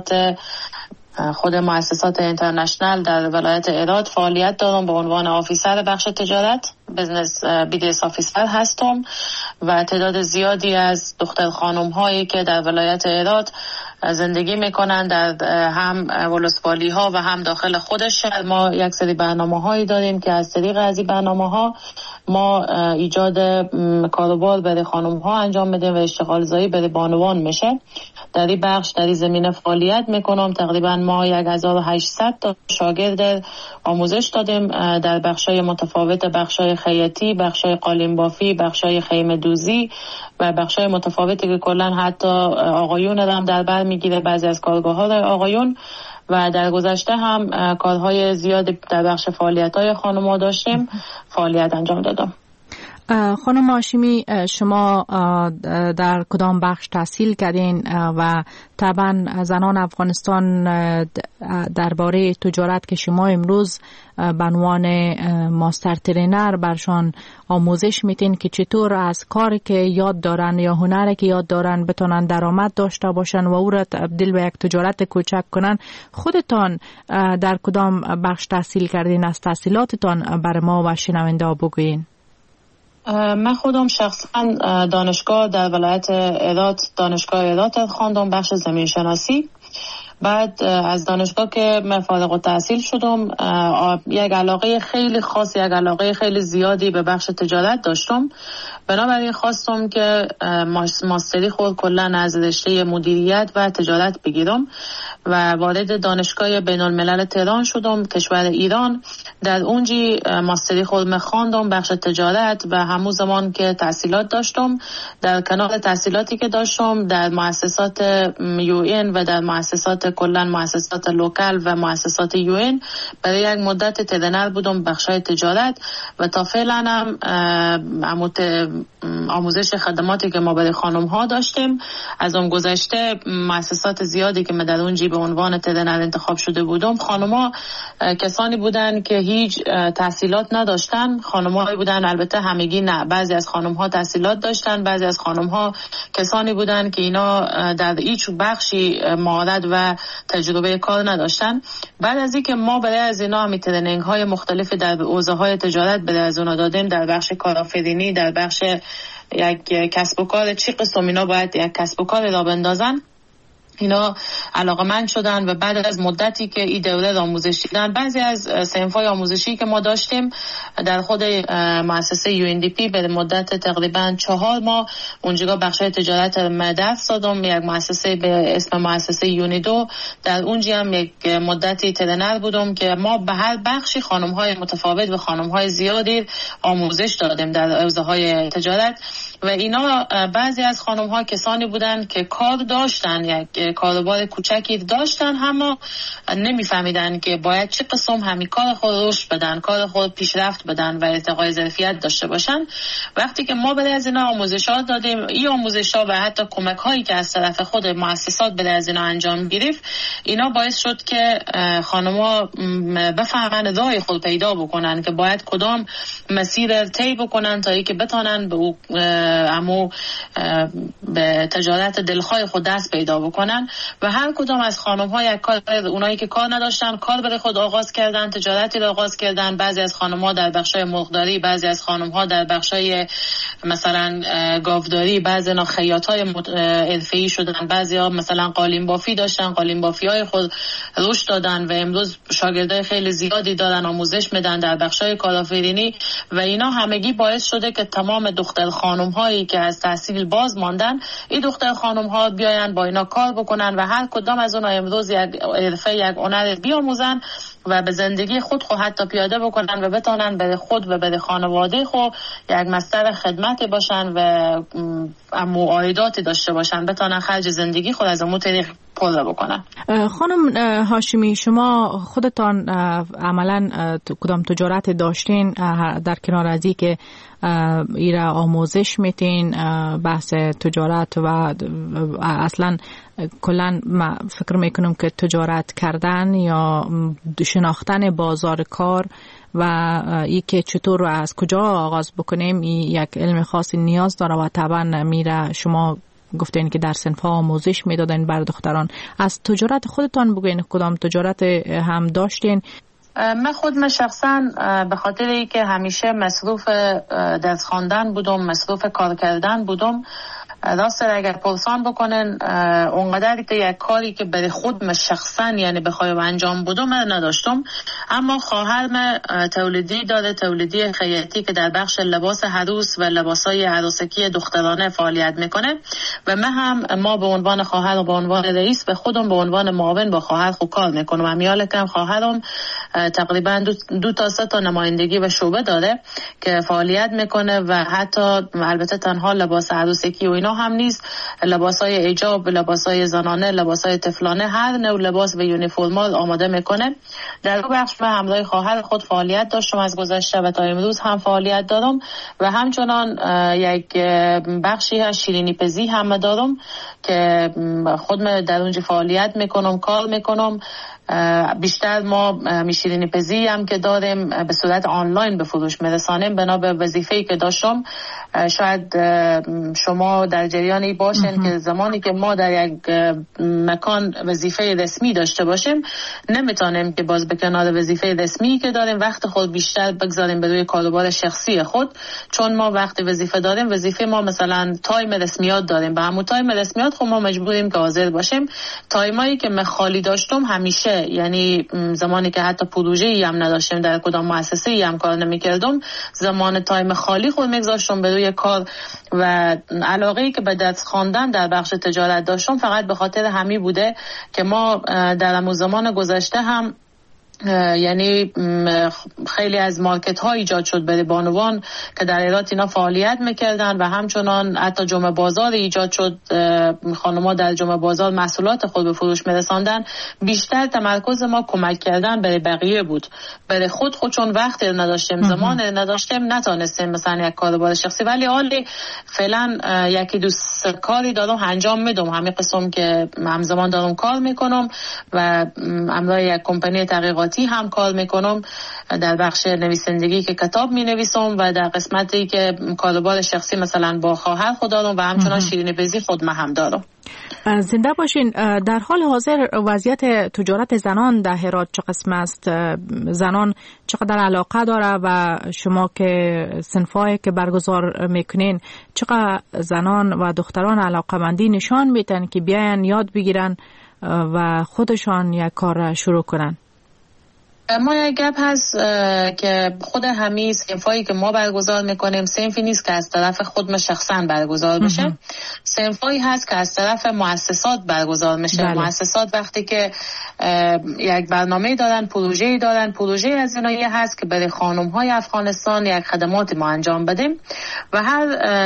مؤسسات اینترنشنال در ولایت هرات فعالیت دارم به عنوان آفیسر بخش تجارت، بزنس بیزنس آفیسر هستم و تعداد زیادی از دختر خانم هایی که در ولایت هرات زندگی میکنن در هم ولسوالی ها و هم داخل خودش. ما یک سری برنامه هایی داریم که از طریق از این برنامه ها ما ایجاد کاروبار برای خانم ها انجام میدیم و اشتغال زایی برای بانوان میشه. در این بخش در این زمینه فعالیت میکنم. تقریبا ما 1800 تا شاگرد آموزش دادیم در بخشای متفاوت، بخشای خیاطی، بخشای قالین بافی، بخشای خیمه دوزی و بخشای متفاوتی که کلا حتی آقایون هم در بر میگیره، بعضی از کارگاه ها آقایون. و در گذشته هم کارهای زیادی در بخش فعالیت‌های خانم‌ها داشتیم، فعالیت انجام دادم. خانم هاشمی، شما در کدام بخش تحصیل کردین و طبعا زنان افغانستان درباره تجارت که شما امروز به عنوان ماستر ترینر برشان آموزش میتین که چطور از کاری که یاد دارن یا هنری که یاد دارن بتونن درآمد داشته باشن و او را تبدیل به یک تجارت کوچک کنن، خودتان در کدام بخش تحصیل کردین؟ از تحصیلاتتان بر ما و شنونده ها بگوین. من خودم شخصا دانشگاه در ولایت هرات، دانشگاه هرات خواندم، بخش زمین شناسی. بعد از دانشگاه که من فارغ التحصیل شدم، یک علاقه خیلی خاص، یک علاقه خیلی زیادی به بخش تجارت داشتم. بنابراین خواستم که ماستری خود کلا از رشته مدیریت و تجارت بگیرم و وارد دانشگاه بین الملل تهران شدم، کشور ایران. در اونجی ماستری خود خواندم بخش تجارت و همون زمان که تحصیلات داشتم، در کنار تحصیلاتی که داشتم در مؤسسات UN و در مؤسسات کلا مؤسسات لوکال و مؤسسات UN برای یک مدت ترینر بودم بخشای تجارت و تا فعلا هم آموزش خدماتی که ما برای خانم ها داشتیم. از اون گذشته مؤسسات زیادی که من در اونجی به عنوان ترینر انتخاب شده بودم، خانم ها کسانی بودن که هیچ تحصیلات نداشتن. خانم هایی بودن، البته همگی نه، بعضی از خانم ها تحصیلات داشتن، بعضی از خانم ها کسانی بودن که اینا در هیچ بخشی مهارت و تجربه کار نداشتن. بعد از اینکه ما برای از اینا هم ترینینگ های مختلفی در حوزه های تجارت برای از اونا دادیم، در بخش کارآفرینی، در بخش یک کسب و کار، چی قسم اینا باید یک کسب و کار را بندازن، اینا علاقه‌مند شدن و بعد از مدتی که این دوره آموزش دیدن، بعضی از صنف‌های آموزشی که ما داشتیم در خود مؤسسه UNDP به مدت تقریبا 4 ماه اونجا بخشای تجارت درس دادم. یک مؤسسه به اسم مؤسسه یونیدو، در اونجا هم یک مدتی ترینر بودم که ما به هر بخشی خانم‌های متفاوت و خانم‌های زیادی آموزش دادیم در حوزه‌های تجارت. و اینا بعضی از خانم‌ها کسانی بودن که کار داشتن، یک کاروبار کوچکی داشتن، اما نمیفهمیدن که باید چه قسم همین کار خود رشد بدن، کار خود پیشرفت بدن و ارتقای ظرفیت داشته باشن. وقتی که ما برای از اینا آموزشات دادیم، این آموزش‌ها و حتی کمک‌هایی که از طرف خود مؤسسات برای از اینا انجام گرفت، اینا باعث شد که خانم‌ها بفهمن راه خود پیدا بکنن که باید کدام مسیر طی بکنن تا اینکه بتونن به اما به تجارت دلخواه خود دست پیدا بکنن. و هر کدام از خانم‌ها یک کار، اونایی که کار نداشتن کار برای خود آغاز کردن، تجارتی را آغاز کردن. بعضی از خانم‌ها در بخشای مرغداری، بعضی از خانم‌ها در بخشای مثلا گاوداری، بعضی‌ها خیاطای حرفه‌ای شدن، بعضی‌ها مثلا قالین بافی داشتن، قالین بافی‌های خود رشد دادن و امروز شاگردای خیلی زیادی دارن آموزش میدن در بخشای کارآفرینی. و اینا همگی باعث شده که تمام دختر خانم‌هایی که از تحصیل باز ماندن، این دختر خانم‌ها بیاین با اینا کار بکنن و هر کدام از اونها امروز یک حرفه، یک هنر بیاموزن و به زندگی خود حتی پیاده بکنن و بتونن به خود و به خانواده خود یک مصدر خدمتی باشن و عایداتی داشته باشن، بتونن خرج زندگی خود از اون طریق پر بکنن. خانم هاشمی، شما خودتان عملا کدام تجارت داشتین در کنار از این که ایرا آموزش میتین بحث تجارت و اصلا کلا فکر میکنم که تجارت کردن یا شناختن بازار کار و ای که چطور و از کجا آغاز بکنیم یک علم خاصی نیاز داره و طبعا میره شما گفتین که در صنف‌ها آموزش میدادن بر دختران. از تجارت خودتان بگوین کدام تجارت هم داشتین؟ من شخصا به خاطر اینکه همیشه مصروف درس خواندن بودم، مصروف کار کردن بودم، راست اگر پرسان بکنن اونقدر که یک کاری که برای خودم شخصا یعنی بخوایم انجام بدم من نداشتم، اما خواهرم تولیدی داره، تولیدی خیاطی که در بخش لباس عروس و لباسای عروسکی دخترانه فعالیت میکنه و ما به عنوان خواهر و به عنوان رئیس به خودم به عنوان معاون با خواهر خوب کار میکنم. امیال کم خواهرم تقریبا 2 تا 3 تا نمایندگی و شعبه داره که فعالیت میکنه و حتی البته تنها لباس عروسکی و اینا هم نیست، لباسای ایجاب، لباسای زنانه، لباسای طفلانه، هر نوع لباس و یونیفرمال آماده میکنه. در اون بخش من همراه خواهر خود فعالیت داشتم از گذشته و تا امروز هم فعالیت دارم و همچنان یک بخشی از شیرینی پزی هم دارم که خودم در اونجا فعالیت میکنم، کار میکنم. بیشتر ما شیرینی پزی هم که داریم به صورت آنلاین به فروش میرسانیم. بنا به وظیفه‌ای که داشتم شاید شما در جریانی باشین که زمانی که ما در یک مکان وظیفه رسمی داشته باشیم نمیتونیم که باز به کنار وظیفه رسمی که داریم وقت خود بیشتر بگذاریم به روی کاروبار شخصی خود، چون ما وقتی وظیفه داریم وظیفه ما مثلا تایم رسمیات داریم، به همون تایم رسمیات خب ما مجبوریم که حاضر باشیم. تایمایی که من خالی داشتم همیشه، یعنی زمانی که حتی پروژه‌ای هم نداشتیم در کدام مؤسسه‌ای هم کار نمی‌کردم، زمان تایم خالی خود می‌گذاشتم به روی کار و علاقه‌ای که به درس خواندن در بخش تجارت داشتم فقط به خاطر همین بوده که ما در همون زمان گذشته هم یعنی خیلی از مارکت ها ایجاد شد برای بانوان که در ایرات اینا فعالیت میکردن و همچنان حتی جمعه بازار ایجاد شد، خانم‌ها در جمعه بازار محصولات خود به فروش میرساندن. بیشتر تمرکز ما کمک کردن برای بقیه بود، برای خود چون وقت نداشتیم، زمان نداشتیم، نتونستیم مثلا یک کاروبار شخصی، ولی حالی فعلا یکی دو کاری دارم انجام میدم، همین قسم که همزمان دارم کار میکنم و همراه یک کمپانی تحقیقاتی هم کار میکنم در بخش نویسندگی که کتاب می نویسم و در قسمتی که کاروبار شخصی مثلا با خواهر خود دارم و همچنان شیرینی پزی خود هم دارم. زنده باشین. در حال حاضر وضعیت تجارت زنان در هرات چه قسم است؟ زنان چقدر علاقه داره و شما که صنفایی که برگزار میکنین چقدر زنان و دختران علاقه‌مندی نشان میدن که بیاین یاد بگیرن و خودشان یک کار شروع کنن؟ ما یک گپ هست که خود همین صنفایی که ما برگزار میکنیم صنفی نیست که از طرف خود ما شخصا برگزار بشه، صنفایی هست که از طرف مؤسسات برگزار میشه. مؤسسات وقتی که یک برنامه دارن، پروژه‌ای دارن، پروژه از اینا یه هست که برای خانم‌های افغانستان یک خدمات ما انجام بدیم و هر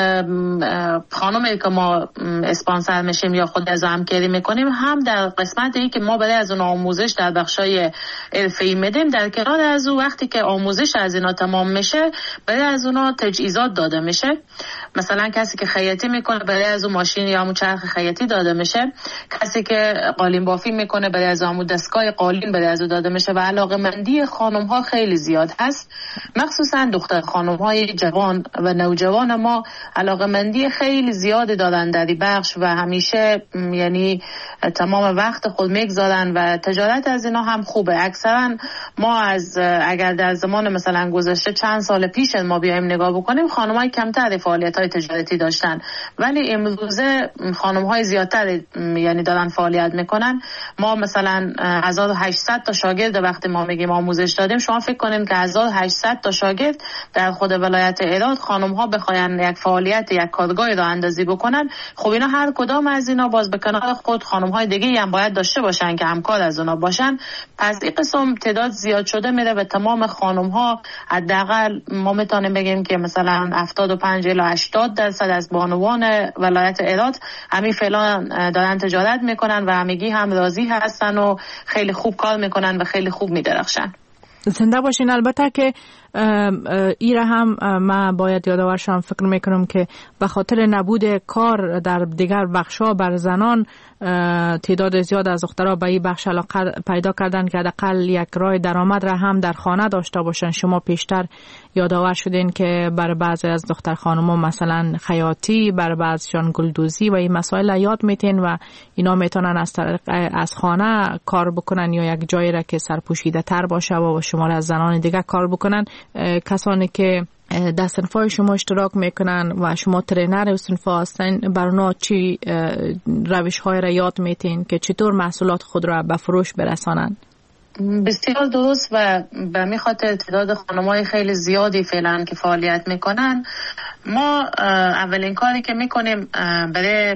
خانمی که ما اسپانسر میشیم یا خود از همکاری میکنیم هم در قسمتی که ما برای از اون آموزش در بخشای حرفه‌ای در کنار از او وقتی که آموزش از اینا تمام میشه برای از اونا تجهیزات داده میشه. مثلا کسی که خیاطی میکنه برای از اون ماشین یا همون چرخ خیاطی داده میشه، کسی که قالین بافی میکنه برای از همون دستگاه قالین برای از او داده میشه و علاقه‌مندی خانم ها خیلی زیاد هست، مخصوصا دختر خانم های جوان و نوجوان ما علاقه‌مندی خیلی زیادی دارن در این بخش و همیشه یعنی تمام وقت خود میگذارن و تجارت از اینا هم خوبه. اکثرا ما از اگر در زمان مثلا گذشته چند سال پیش ما بیایم نگاه بکنیم خانم‌های کمتر فعالیت‌های تجارتی داشتن، ولی امروزه خانم‌های زیادتر یعنی دارن فعالیت میکنن. ما مثلا 1800 تا شاگرد وقتی ما میگیم آموزش دادیم، شما فکر کنین که 1800 تا شاگرد در خود ولایت ایران خانم‌ها بخواین یک فعالیت یک کارگاهی را اندازی بکنن، خب اینا هر کدام از اینا باز به کنار خود خانم‌های دیگه هم باید داشته باشن که همکار از اونا باشن. پس این قسم تعداد زیاد شده میره و تمام خانم‌ها حداقل ما میتونیم بگیم که مثلا 75 الی 80% از بانوان ولایت ایران همین فعلا دارن تجارت میکنن و همگی هم راضی هستن و خیلی خوب کار میکنن و خیلی خوب میدرخشن. زنده باشین. البته که ایره هم من باید یادآور شم، فکر میکنم که به خاطر نبود کار در دیگر بخشا بر زنان تعداد زیاد از دخترها به این بخش علاقه پیدا کردن که حداقل یک راه درآمد را هم در خانه داشته باشن. شما پیشتر یادآور شدین که بر بعضی از دختر خانم‌ها مثلا خیاطی، بر بعضیشان گلدوزی و این مسائل یاد میتین و اینا میتونن از خانه کار بکنن یا یک جایی را که سرپوشیده تر باشه و شما از زنان دیگه کار بکنن. کسانی که در صنفای شما اشتراک میکنن و شما ترینر صنفا هستین، برنا چی روش های را یاد میتین که چطور محصولات خود را به فروش برسانن؟ بسیار درست و به می خاطر تعداد خانم‌های خیلی زیادی فعلا که فعالیت میکنن، ما اولین کاری که میکنیم برای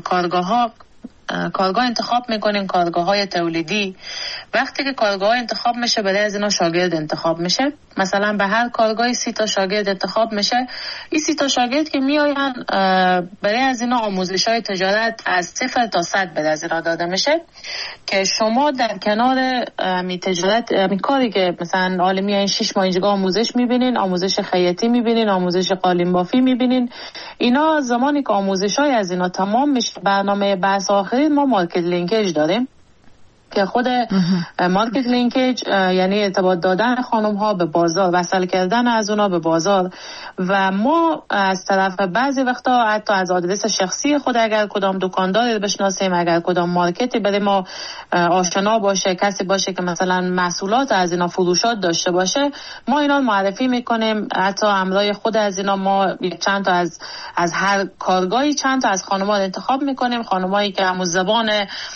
کارگاه انتخاب میکنیم، کارگاه‌های تولیدی. وقتی که کارگاه انتخاب میشه برای از اینا شاگرد انتخاب میشه. مثلا به هر کارگاهی 30 تا شاگرد انتخاب میشه. این 30 تا شاگرد که میآین برای از اینا آموزش‌های تجارت از 0 تا 100 به از اینا داده میشه که شما در کنار می تجارت می کاری که مثلا عالمی این 6 ماه اینجا آموزش میبینین، آموزش خیاطی میبینین، آموزش قالین بافی میبینین. اینا زمانی که آموزش‌های از اینا تمام میشه، برنامه بحث آخری ما مارکت لینکیج داریم که خود مارکت لینکیج یعنی ارتباط دادن خانم ها به بازار، وصل کردن از اونا به بازار. و ما از طرف بعضی وقتا حتی از آدرس شخصی خود اگر کدام دکانداری بشناسیم، اگر کدام مارکتی برای ما آشنا باشه، کسی باشه که مثلا محصولات از اینا فروشات داشته باشه، ما اینا معرفی میکنیم. حتی امرای خود از اینا ما چند تا از هر کارگاهی چند تا از خانم‌ها انتخاب میکنیم، خانمایی که همون زبان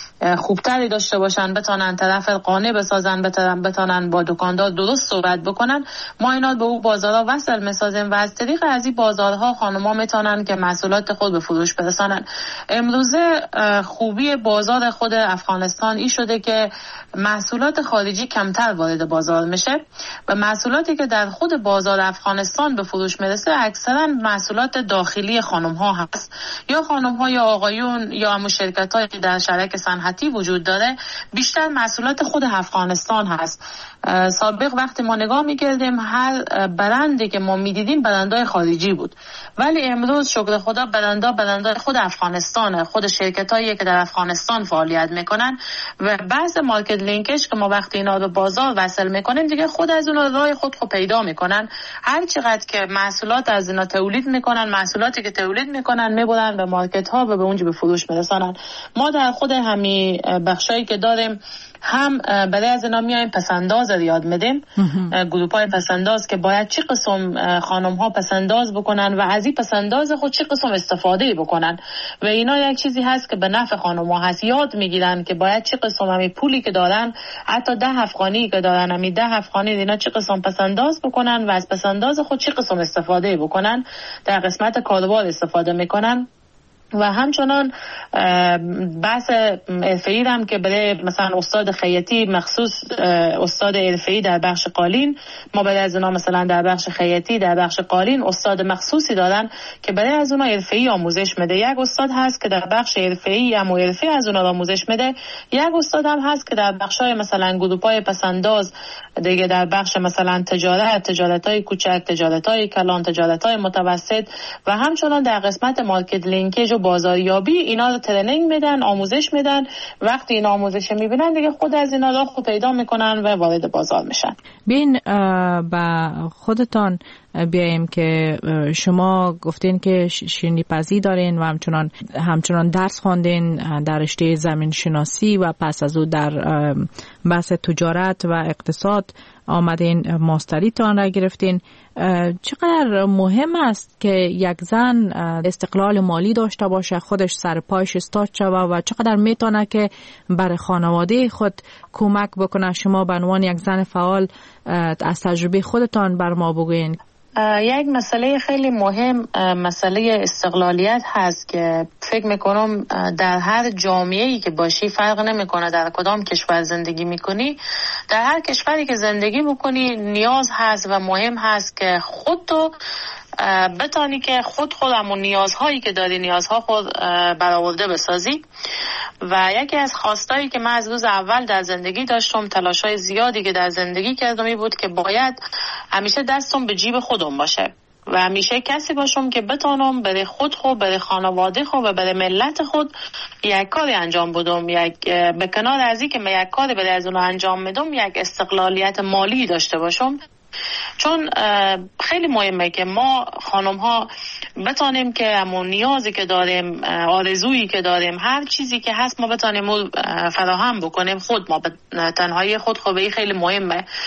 خوبتری داشته باشن، بتونن طرف قانع بسازن، بتونن با دکاندار درست صحبت بکنن. ما اینا به اون بازارها وصل میسازیم و از طریق از این بازارها خانم‌ها میتونن که محصولات خود به فروش برسانن. امروزه خوبی بازار خود افغانستان این شده که محصولات خارجی کمتر وارد بازار میشه و محصولاتی که در خود بازار افغانستان به فروش میرسه اکثرا محصولات داخلی خانم‌ها هست، یا خانم‌ها یا آقایون یا همون شرکت‌هایی که در شرکت صنعتی وجود داره، بیشتر محصولات خود افغانستان هست. سابق وقتی ما نگاه می‌کردیم هر برندی که ما می‌دیدیم برندهای خارجی بود، ولی امروز شکر خدا برندهای خود افغانستانه، خود شرکتایی که در افغانستان فعالیت میکنن و بعض مارکت لینکش که ما وقتی اینا رو بازار وصل میکنیم دیگه خود از اون راه خود پیدا میکنن. هر چقدر که محصولات از اینا تولید میکنن، محصولاتی که تولید میکنن میبرن به مارکت ها و به اونجا به فروش میرسانن. ما در خود همین بخشایی که داریم هم برای از اینا میایم پسنداز یاد میدیم، گروپ‌های پسنداز که باید چه قسم خانم‌ها پسنداز بکنن و از این پسنداز خود چه قسم استفاده بکنن و اینا یک چیزی هست که به نفع خانم‌ها هست. یاد میگیرن که باید چه قسم همین پولی که دارن، حتی 10 افغانی که دارن، همین 10 افغانی اینا چه قسم پسنداز بکنن و از پسنداز خود چه قسم استفاده بکنن، در قسمت کاروبار استفاده میکنن. و همچنان بحث حرفه‌ای هم که برای مثلا استاد خیاطی مخصوص استاد حرفه‌ای در بخش قالین، ما برای از اونا مثلا در بخش خیاطی در بخش قالین استاد مخصوصی دارن که برای از اونا حرفه‌ای آموزش میده. یک استاد هست که در بخش حرفه‌ای هم حرفه از اونا آموزش میده، یک استاد هم هست که در بخش‌های مثلا گروپ‌های پسنداز دیگه، در بخش مثلا تجارت‌های کوچک، تجارت‌های کلان، تجارت‌های متوسط و همچنان در قسمت مارکت لینکیج بازاریابی اینا رو ترنینگ میدن، آموزش میدن. وقتی این آموزش میبینن دیگه خود از اینا رو خود پیدا میکنن و وارد بازار میشن. بین با خودتان بیایم که شما گفتین که شیرینی پزی دارین و همچنان درس خواندین در رشته زمین شناسی و پس از او در بحث تجارت و اقتصاد آمدین ماستری تان را گرفتین. چقدر مهم است که یک زن استقلال مالی داشته باشه، خودش سر پایش استاد شوه و چقدر میتونه که برای خانواده خود کمک بکنه؟ شما به عنوان یک زن فعال از تجربه خودتان بر ما بگوین. یک مسئله خیلی مهم مسئله استقلالیت هست که فکر میکنم در هر جامعه‌ای که باشی فرق نمیکنه در کدام کشور زندگی میکنی، در هر کشوری که زندگی میکنی نیاز هست و مهم هست که خودتو بتانی که خود همون نیازهایی که داری، نیازها خود برآورده بسازی. و یکی از خواستایی که من از روز اول در زندگی داشتم، تلاشای زیادی که در زندگی کردم این بود که باید همیشه دستم به جیب خودم باشه و همیشه کسی باشم که بتانم برای خود برای خانواده خود و برای ملت خود یک کاری انجام بدم. به کنار از این که من یک کاری برای از اون انجام میدم، یک استقلالیت مالی داشته باشم. چون خیلی مهمه که ما خانم ها بتانیم که همون نیازی که داریم، آرزویی که داریم، هر چیزی که هست ما بتانیم فراهم بکنیم. خود ما به تنهایی خود خوبه خیلی مهمه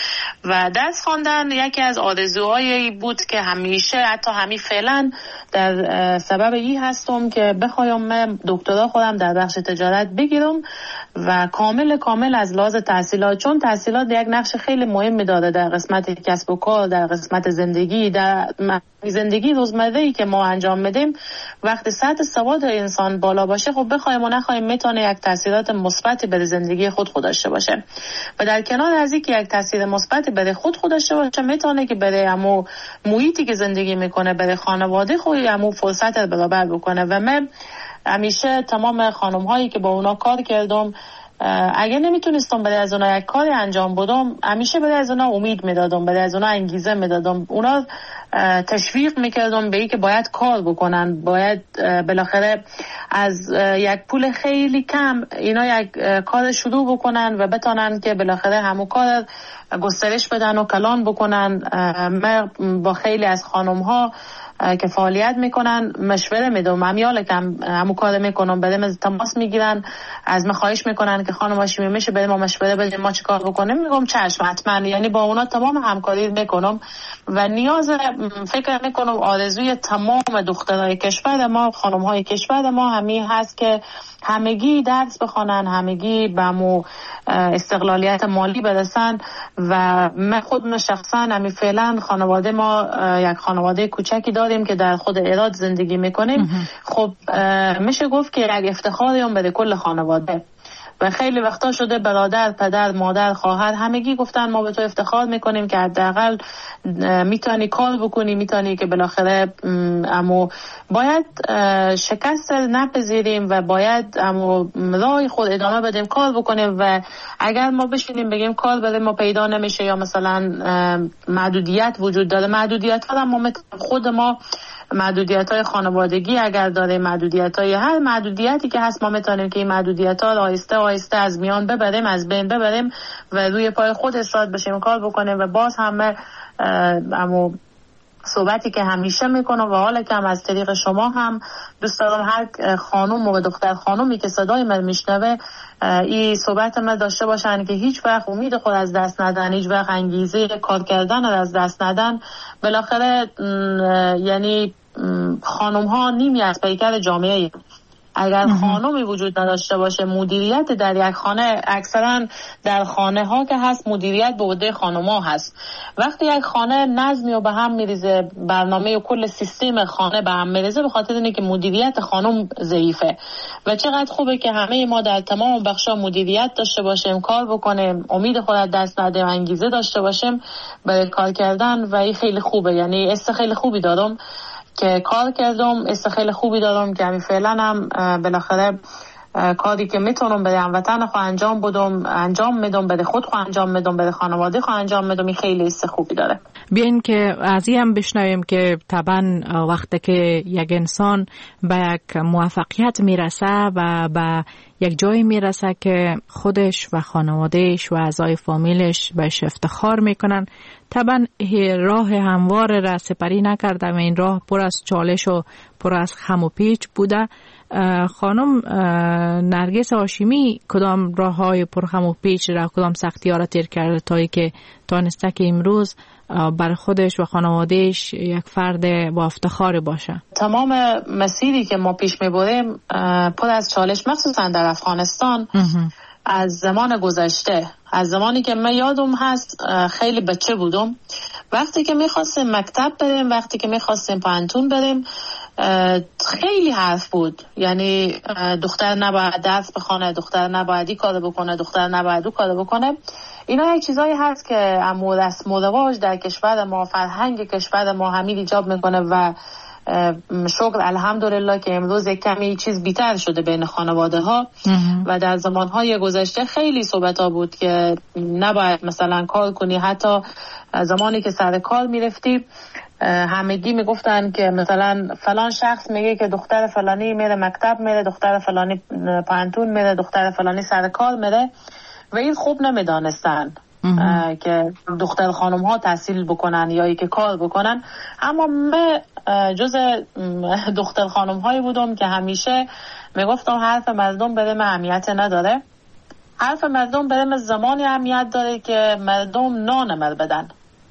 و درس خواندن یکی از آرزوهایی بود که همیشه حتی همین فعلا در سبب این هستم که بخوایم من دکترا خودم در بخش تجارت بگیرم و کامل از لحاظ تحصیلات، چون تحصیلات یک نقش خیلی مهمی داره در قسمت کسب و کار، در قسمت زندگی، در زندگی روزمره‌ای که ما انجام میدیم. وقتی سطح سواد انسان بالا باشه، خب بخوایم و نخوایم میتونه یک تاثیرات مثبتی بر زندگی خود داشته باشه و در کنار از اینکه یک تاثیر مثبتی برای خود داشته باشه، میتونه که برای همو محیطی که زندگی میکنه، برای خانواده خود همو فرصت برابر بکنه. و من همیشه تمام خانم هایی که با اونا کار کردم، اگر نمیتونستم برای از اونا یک کاری انجام بدم، همیشه برای از اونا امید میدادم، برای از اونا انگیزه میدادم، اونا تشویق میکردم به این که باید کار بکنن، باید بالاخره از یک پول خیلی کم اینا یک کار شروع بکنن و بتونن که بالاخره همون کار گسترش بدن و کلان بکنن. من با خیلی از خانم ها که فعالیت میکنن مشوره میدم، همیال که همون کار میکنم، بریم از تماس میگیرن، از من خواهش میکنن که خانم هاشمی میشه بریم ما مشوره بدیم، ما چیکار بکنیم؟ میگم چشم حتما، یعنی با اونا تمام همکاری میکنم و نیاز فکر میکنم آرزوی تمام دخترای کشور ما، خانم های کشور ما همین هست که همگی درس بخونن، همگی به مو استقلالیت مالی برسن. و من خودم شخصا همین فعلا خانواده ما یک خانواده کوچکی داریم که در خود ایراد زندگی میکنیم. خب میشه گفت که یک افتخاریم برای کل خانواده و خیلی وقتا شده برادر، پدر، مادر، خواهر همگی گفتن ما به تو افتخار میکنیم که حداقل میتونی کار بکنی، میتونی که بالاخره امو باید شکست نپذیریم و باید امو راه خود ادامه بدیم، کار بکنیم. و اگر ما بشینیم بگیم کار برای ما پیدا نمیشه یا مثلا محدودیت وجود داره، محدودیت ها ما خود ما محدودیت های خانوادگی اگر داره، محدودیت های هر محدودیتی که هست، ما میتونیم که این محدودیت ها آهسته آهسته از میان ببریم، از بین ببریم و روی پای خود استاد بشیم، کار بکنیم. و باز همه امو صحبتی که همیشه میکنم و حالا که هم از طریق شما هم دوست دارم هر خانم و دختر خانومی که صدای من میشنوه این صحبت من داشته باشن که هیچ وقت امید خود از دست ندن، هیچ وقت انگیزه کار کردن از دست ندن. بالاخره یعنی خانم ها نیمی از پیکر جامعه. اگر خانمی وجود نداشته باشه، مدیریت در یک خانه، اکثرا در خانه ها که هست مدیریت به عهده خانم ها هست. وقتی یک خانه نظمی و به هم میریزه، برنامه و کل سیستم خانه به هم میریزه، به خاطر اینه که مدیریت خانم ضعیفه. و چقدر خوبه که همه ما در تمام بخشا مدیریت داشته باشیم، کار بکنیم، امید خود از دست ندیم، انگیزه داشته باشیم برای کار کردن. و این خیلی خوبه، یعنی است خیلی خوبی دارم که کار کردم، است خیلی خوبی دارم که همین فعلا هم بالاخره کاری که میتونم برای هموطن خود انجام میدم، برای خود خود انجام میدم، برای خانواده خود انجام میدم. این خیلی است خوبی داره. بیاین که از این هم بشنویم که طبعا وقتی که یک انسان به یک موفقیت میرسه و به یک جایی میرسه که خودش و خانوادهش و اعضای فامیلش بهش افتخار میکنن، طبعا راه هموار را سپری نکرده و این راه پر از چالش و پر از خم و پیچ بوده. خانم نرگس هاشمی کدام راه های پر خم و پیچ را، کدام سختی ها را تیر کرده تا ای که تانسته که امروز بر خودش و خانوادهش یک فرد با افتخار باشه؟ تمام مسیری که ما پیش میبریم پر از چالش، مخصوصا در افغانستان. از زمان گذشته، از زمانی که من یادم هست خیلی بچه بودم، وقتی که میخواستیم مکتب بریم، وقتی که میخواستیم پانتون بریم، خیلی حرف بود. یعنی دختر نباید درس بخونه، دختر نباید این کار بکنه، دختر نباید اون کار بکنه. اینا یک چیزایی هست که امو رسم و رواج در کشور ما، فرهنگ کشور ما همین ایجاب میکنه و شکر الحمدلله که امروز یک کمی چیز بیتر شده بین خانواده ها. و در زمانهای گذشته خیلی صحبت ها بود که نباید مثلا کار کنی. حتی زمانی که سر کار میرفتی همگی میگفتن که مثلا فلان شخص میگه که دختر فلانی میره مکتب میره، دختر فلانی پانتون میره، دختر فلانی سر کار میره و این خوب نمیدانستن که دختر خانم ها تحصیل بکنن یا ای که کار بکنن. اما من جز دختر خانم هایی بودم که همیشه میگفتم حرف مردم بده من اهمیت نداره، حرف مردم برای زمانی اهمیت داره که مردم نان مر بدن.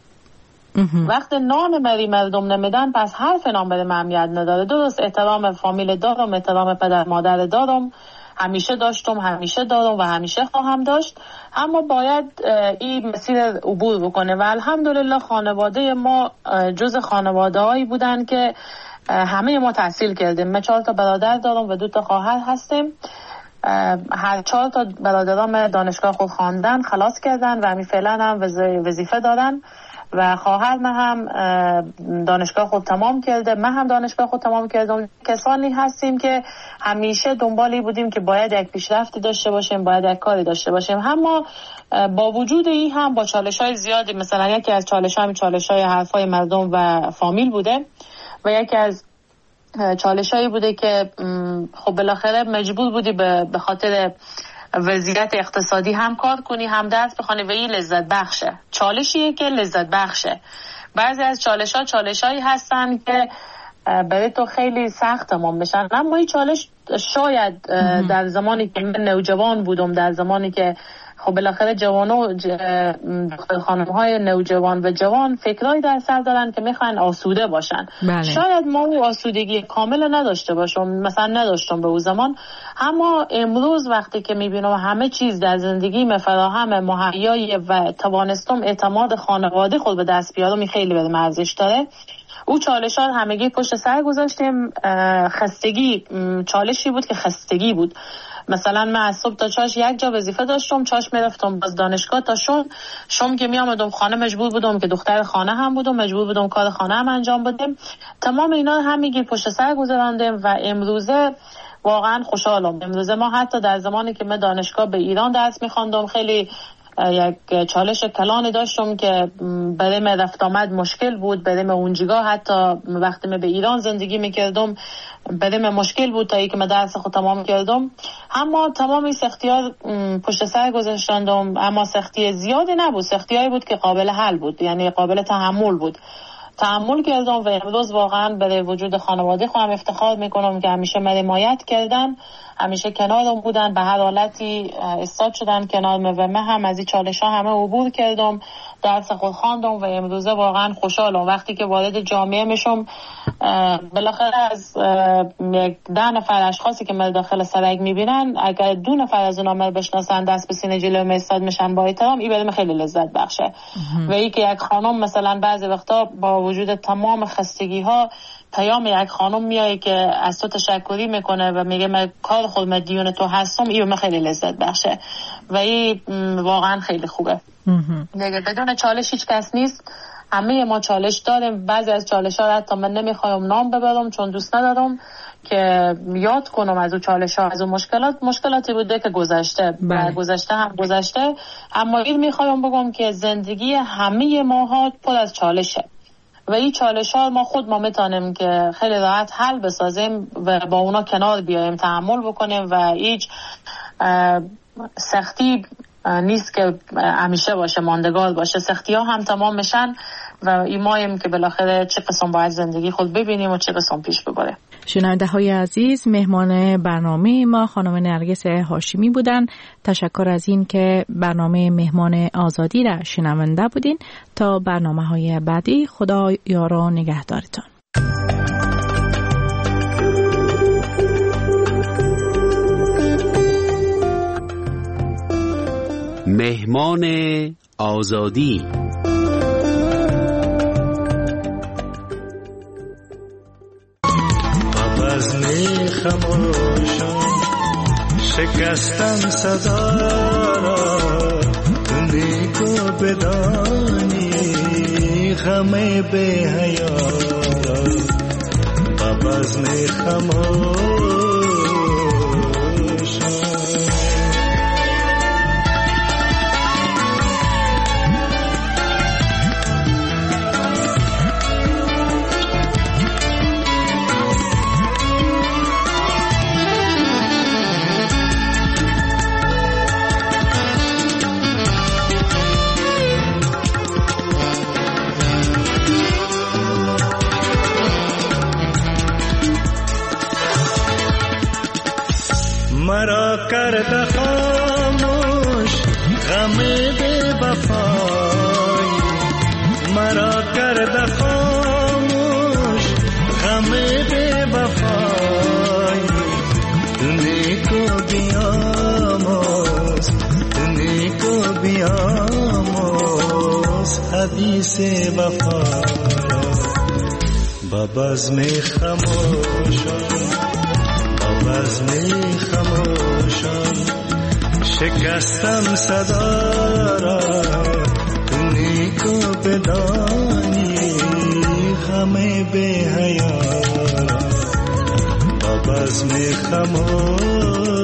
وقتی نان مری مردم نمیدن پس حرف نان برای اهمیت نداره. درست احترام فامیل دارم، احترام پدر مادر دارم، همیشه داشتم، همیشه دارم و همیشه خواهم داشت، اما باید این مسیر عبور بکنه. و الحمدلله خانواده ما جز خانواده هایی بودن که همه ما تحصیل کردیم. من 4 تا برادر دارم و 2 تا خواهر هستیم. هر 4 تا برادرام دانشگاه خود خواندن، خلاص کردن و همین فعلا هم وظیفه دارن و خواهر من هم دانشگاه خود تمام کرده، من هم دانشگاه خود تمام کردم. کسانی هستیم که همیشه دنبالی بودیم که باید یک پیشرفتی داشته باشیم، باید یک کاری داشته باشیم. اما با وجود این هم با چالش‌های زیادی، مثلا یکی از چالش‌های حرفای مردم و فامیل بوده و یکی از چالش‌هایی بوده که خب بالاخره مجبور بودی به خاطر وضعیت اقتصادی هم کار کنی هم درس بخونی و این لذت بخشه. چالشیه که لذت بخشه. بعضی از چالش‌هایی هستن که برای تو خیلی سخت تمام بشن، اما این چالش شاید در زمانی که من نوجوان بودم، در زمانی که خب بالاخره خانم‌های نوجوان و جوان فکرایی در سر دارن که میخوان آسوده باشن. بله. شاید ما اون آسودگی کامل نداشته باشم، مثلا نداشتم به اون زمان، اما امروز وقتی که میبینم همه چیز در زندگی فراهم مهیای و توانستم اعتماد خانواده خود به دست بیارم، این خیلی برام ارزش داره. او چالش ها همگی پشت سر گذاشتیم. خستگی چالشی بود که خستگی بود. مثلا من از صبح تا چاش یک جا وظیفه داشتم، چاش میرفتم باز دانشگاه تا شم که می آمدم خانه، مجبور بودم که دختر خانه هم بودم، مجبور بودم کار خانه هم انجام بدم. تمام اینا همگی پشت سر گذراندیم و امروزه واقعا خوشحالم. امروزه ما حتی در زمانی که من دانشگاه به ایران درس می‌خواندم خیلی یک چالش کلانی داشتم که برای من رفت آمد مشکل بود. برای من اونجا حتی وقتی من به ایران زندگی میکردم برای من مشکل بود تا اینکه من درس خود تمام کردم. اما تمام این سختی‌ها پشت سر گذاشتم، اما سختی زیادی نبود، سختی‌هایی بود که قابل حل بود، یعنی قابل تحمل بود. تحمل کردم و امروز واقعا برای وجود خانواده خودم افتخار میکنم که همیشه من حمایت کردن، همیشه کنارم بودن، به هر حالتی استاد شدن کنارم و من هم از این چالش‌ها همه عبور کردم، درس خود خواندم و امروزه واقعا خوشحالم. وقتی که وارد جامعه میشم بالاخره از 10 نفر اشخاصی که من داخل سرک میبینن، اگر 2 نفر از اونها من بشناسن، دست به سینه جلوی من ایستاد میشن با احترام، این برام خیلی لذت بخشه. و این که یک خانم مثلا بعضی وقتا با وجود تمام خستگی‌ها پیام یک خانم میایه که از تو تشکری میکنه و میگه من کار خود مدیون تو هستم، این من خیلی لذت بخشه و این واقعا خیلی خوبه. دیگه بدون چالش هیچ کس نیست. همه ما چالش داریم. بعضی از چالش ها حتی من نمیخوایم نام ببرم چون دوست ندارم که یاد کنم از اون چالش ها، از اون مشکلاتی بوده که گذشته و گذشته هم گذشته. اما این میخوایم بگم که زندگی همه ماها پر از چالشه و این چالش ها ما میتونیم که خیلی راحت حل بسازیم و با اونا کنار بیایم، تحمل بکنیم و هیچ سختی نیست که همیشه باشه، ماندگار باشه. سختی ها هم تمام میشن و ایمایم که بالاخره چه قسم باید زندگی خود ببینیم و چه قسم پیش ببره. شنونده های عزیز، مهمان برنامه ما خانم نرگس هاشمی بودن. تشکر از این که برنامه مهمان آزادی را شنونده بودین. تا برنامه های بعدی، خدا یار و نگهدارتان. مهمان آزادی. وزن خموشم شکستم صدا را، نیکو بدانی غم به حیا را، وزن خموشم. مرا کرد خاموش غم بی وفای مرا کرده خاموش، غم بی وفای نیکو بیاموز، نیکو بیاموز حدیث وفا با بزم خموشان، با بزم خموشان شکستم صدا را، نیکو بدانی همه به حیا با بزم خموش.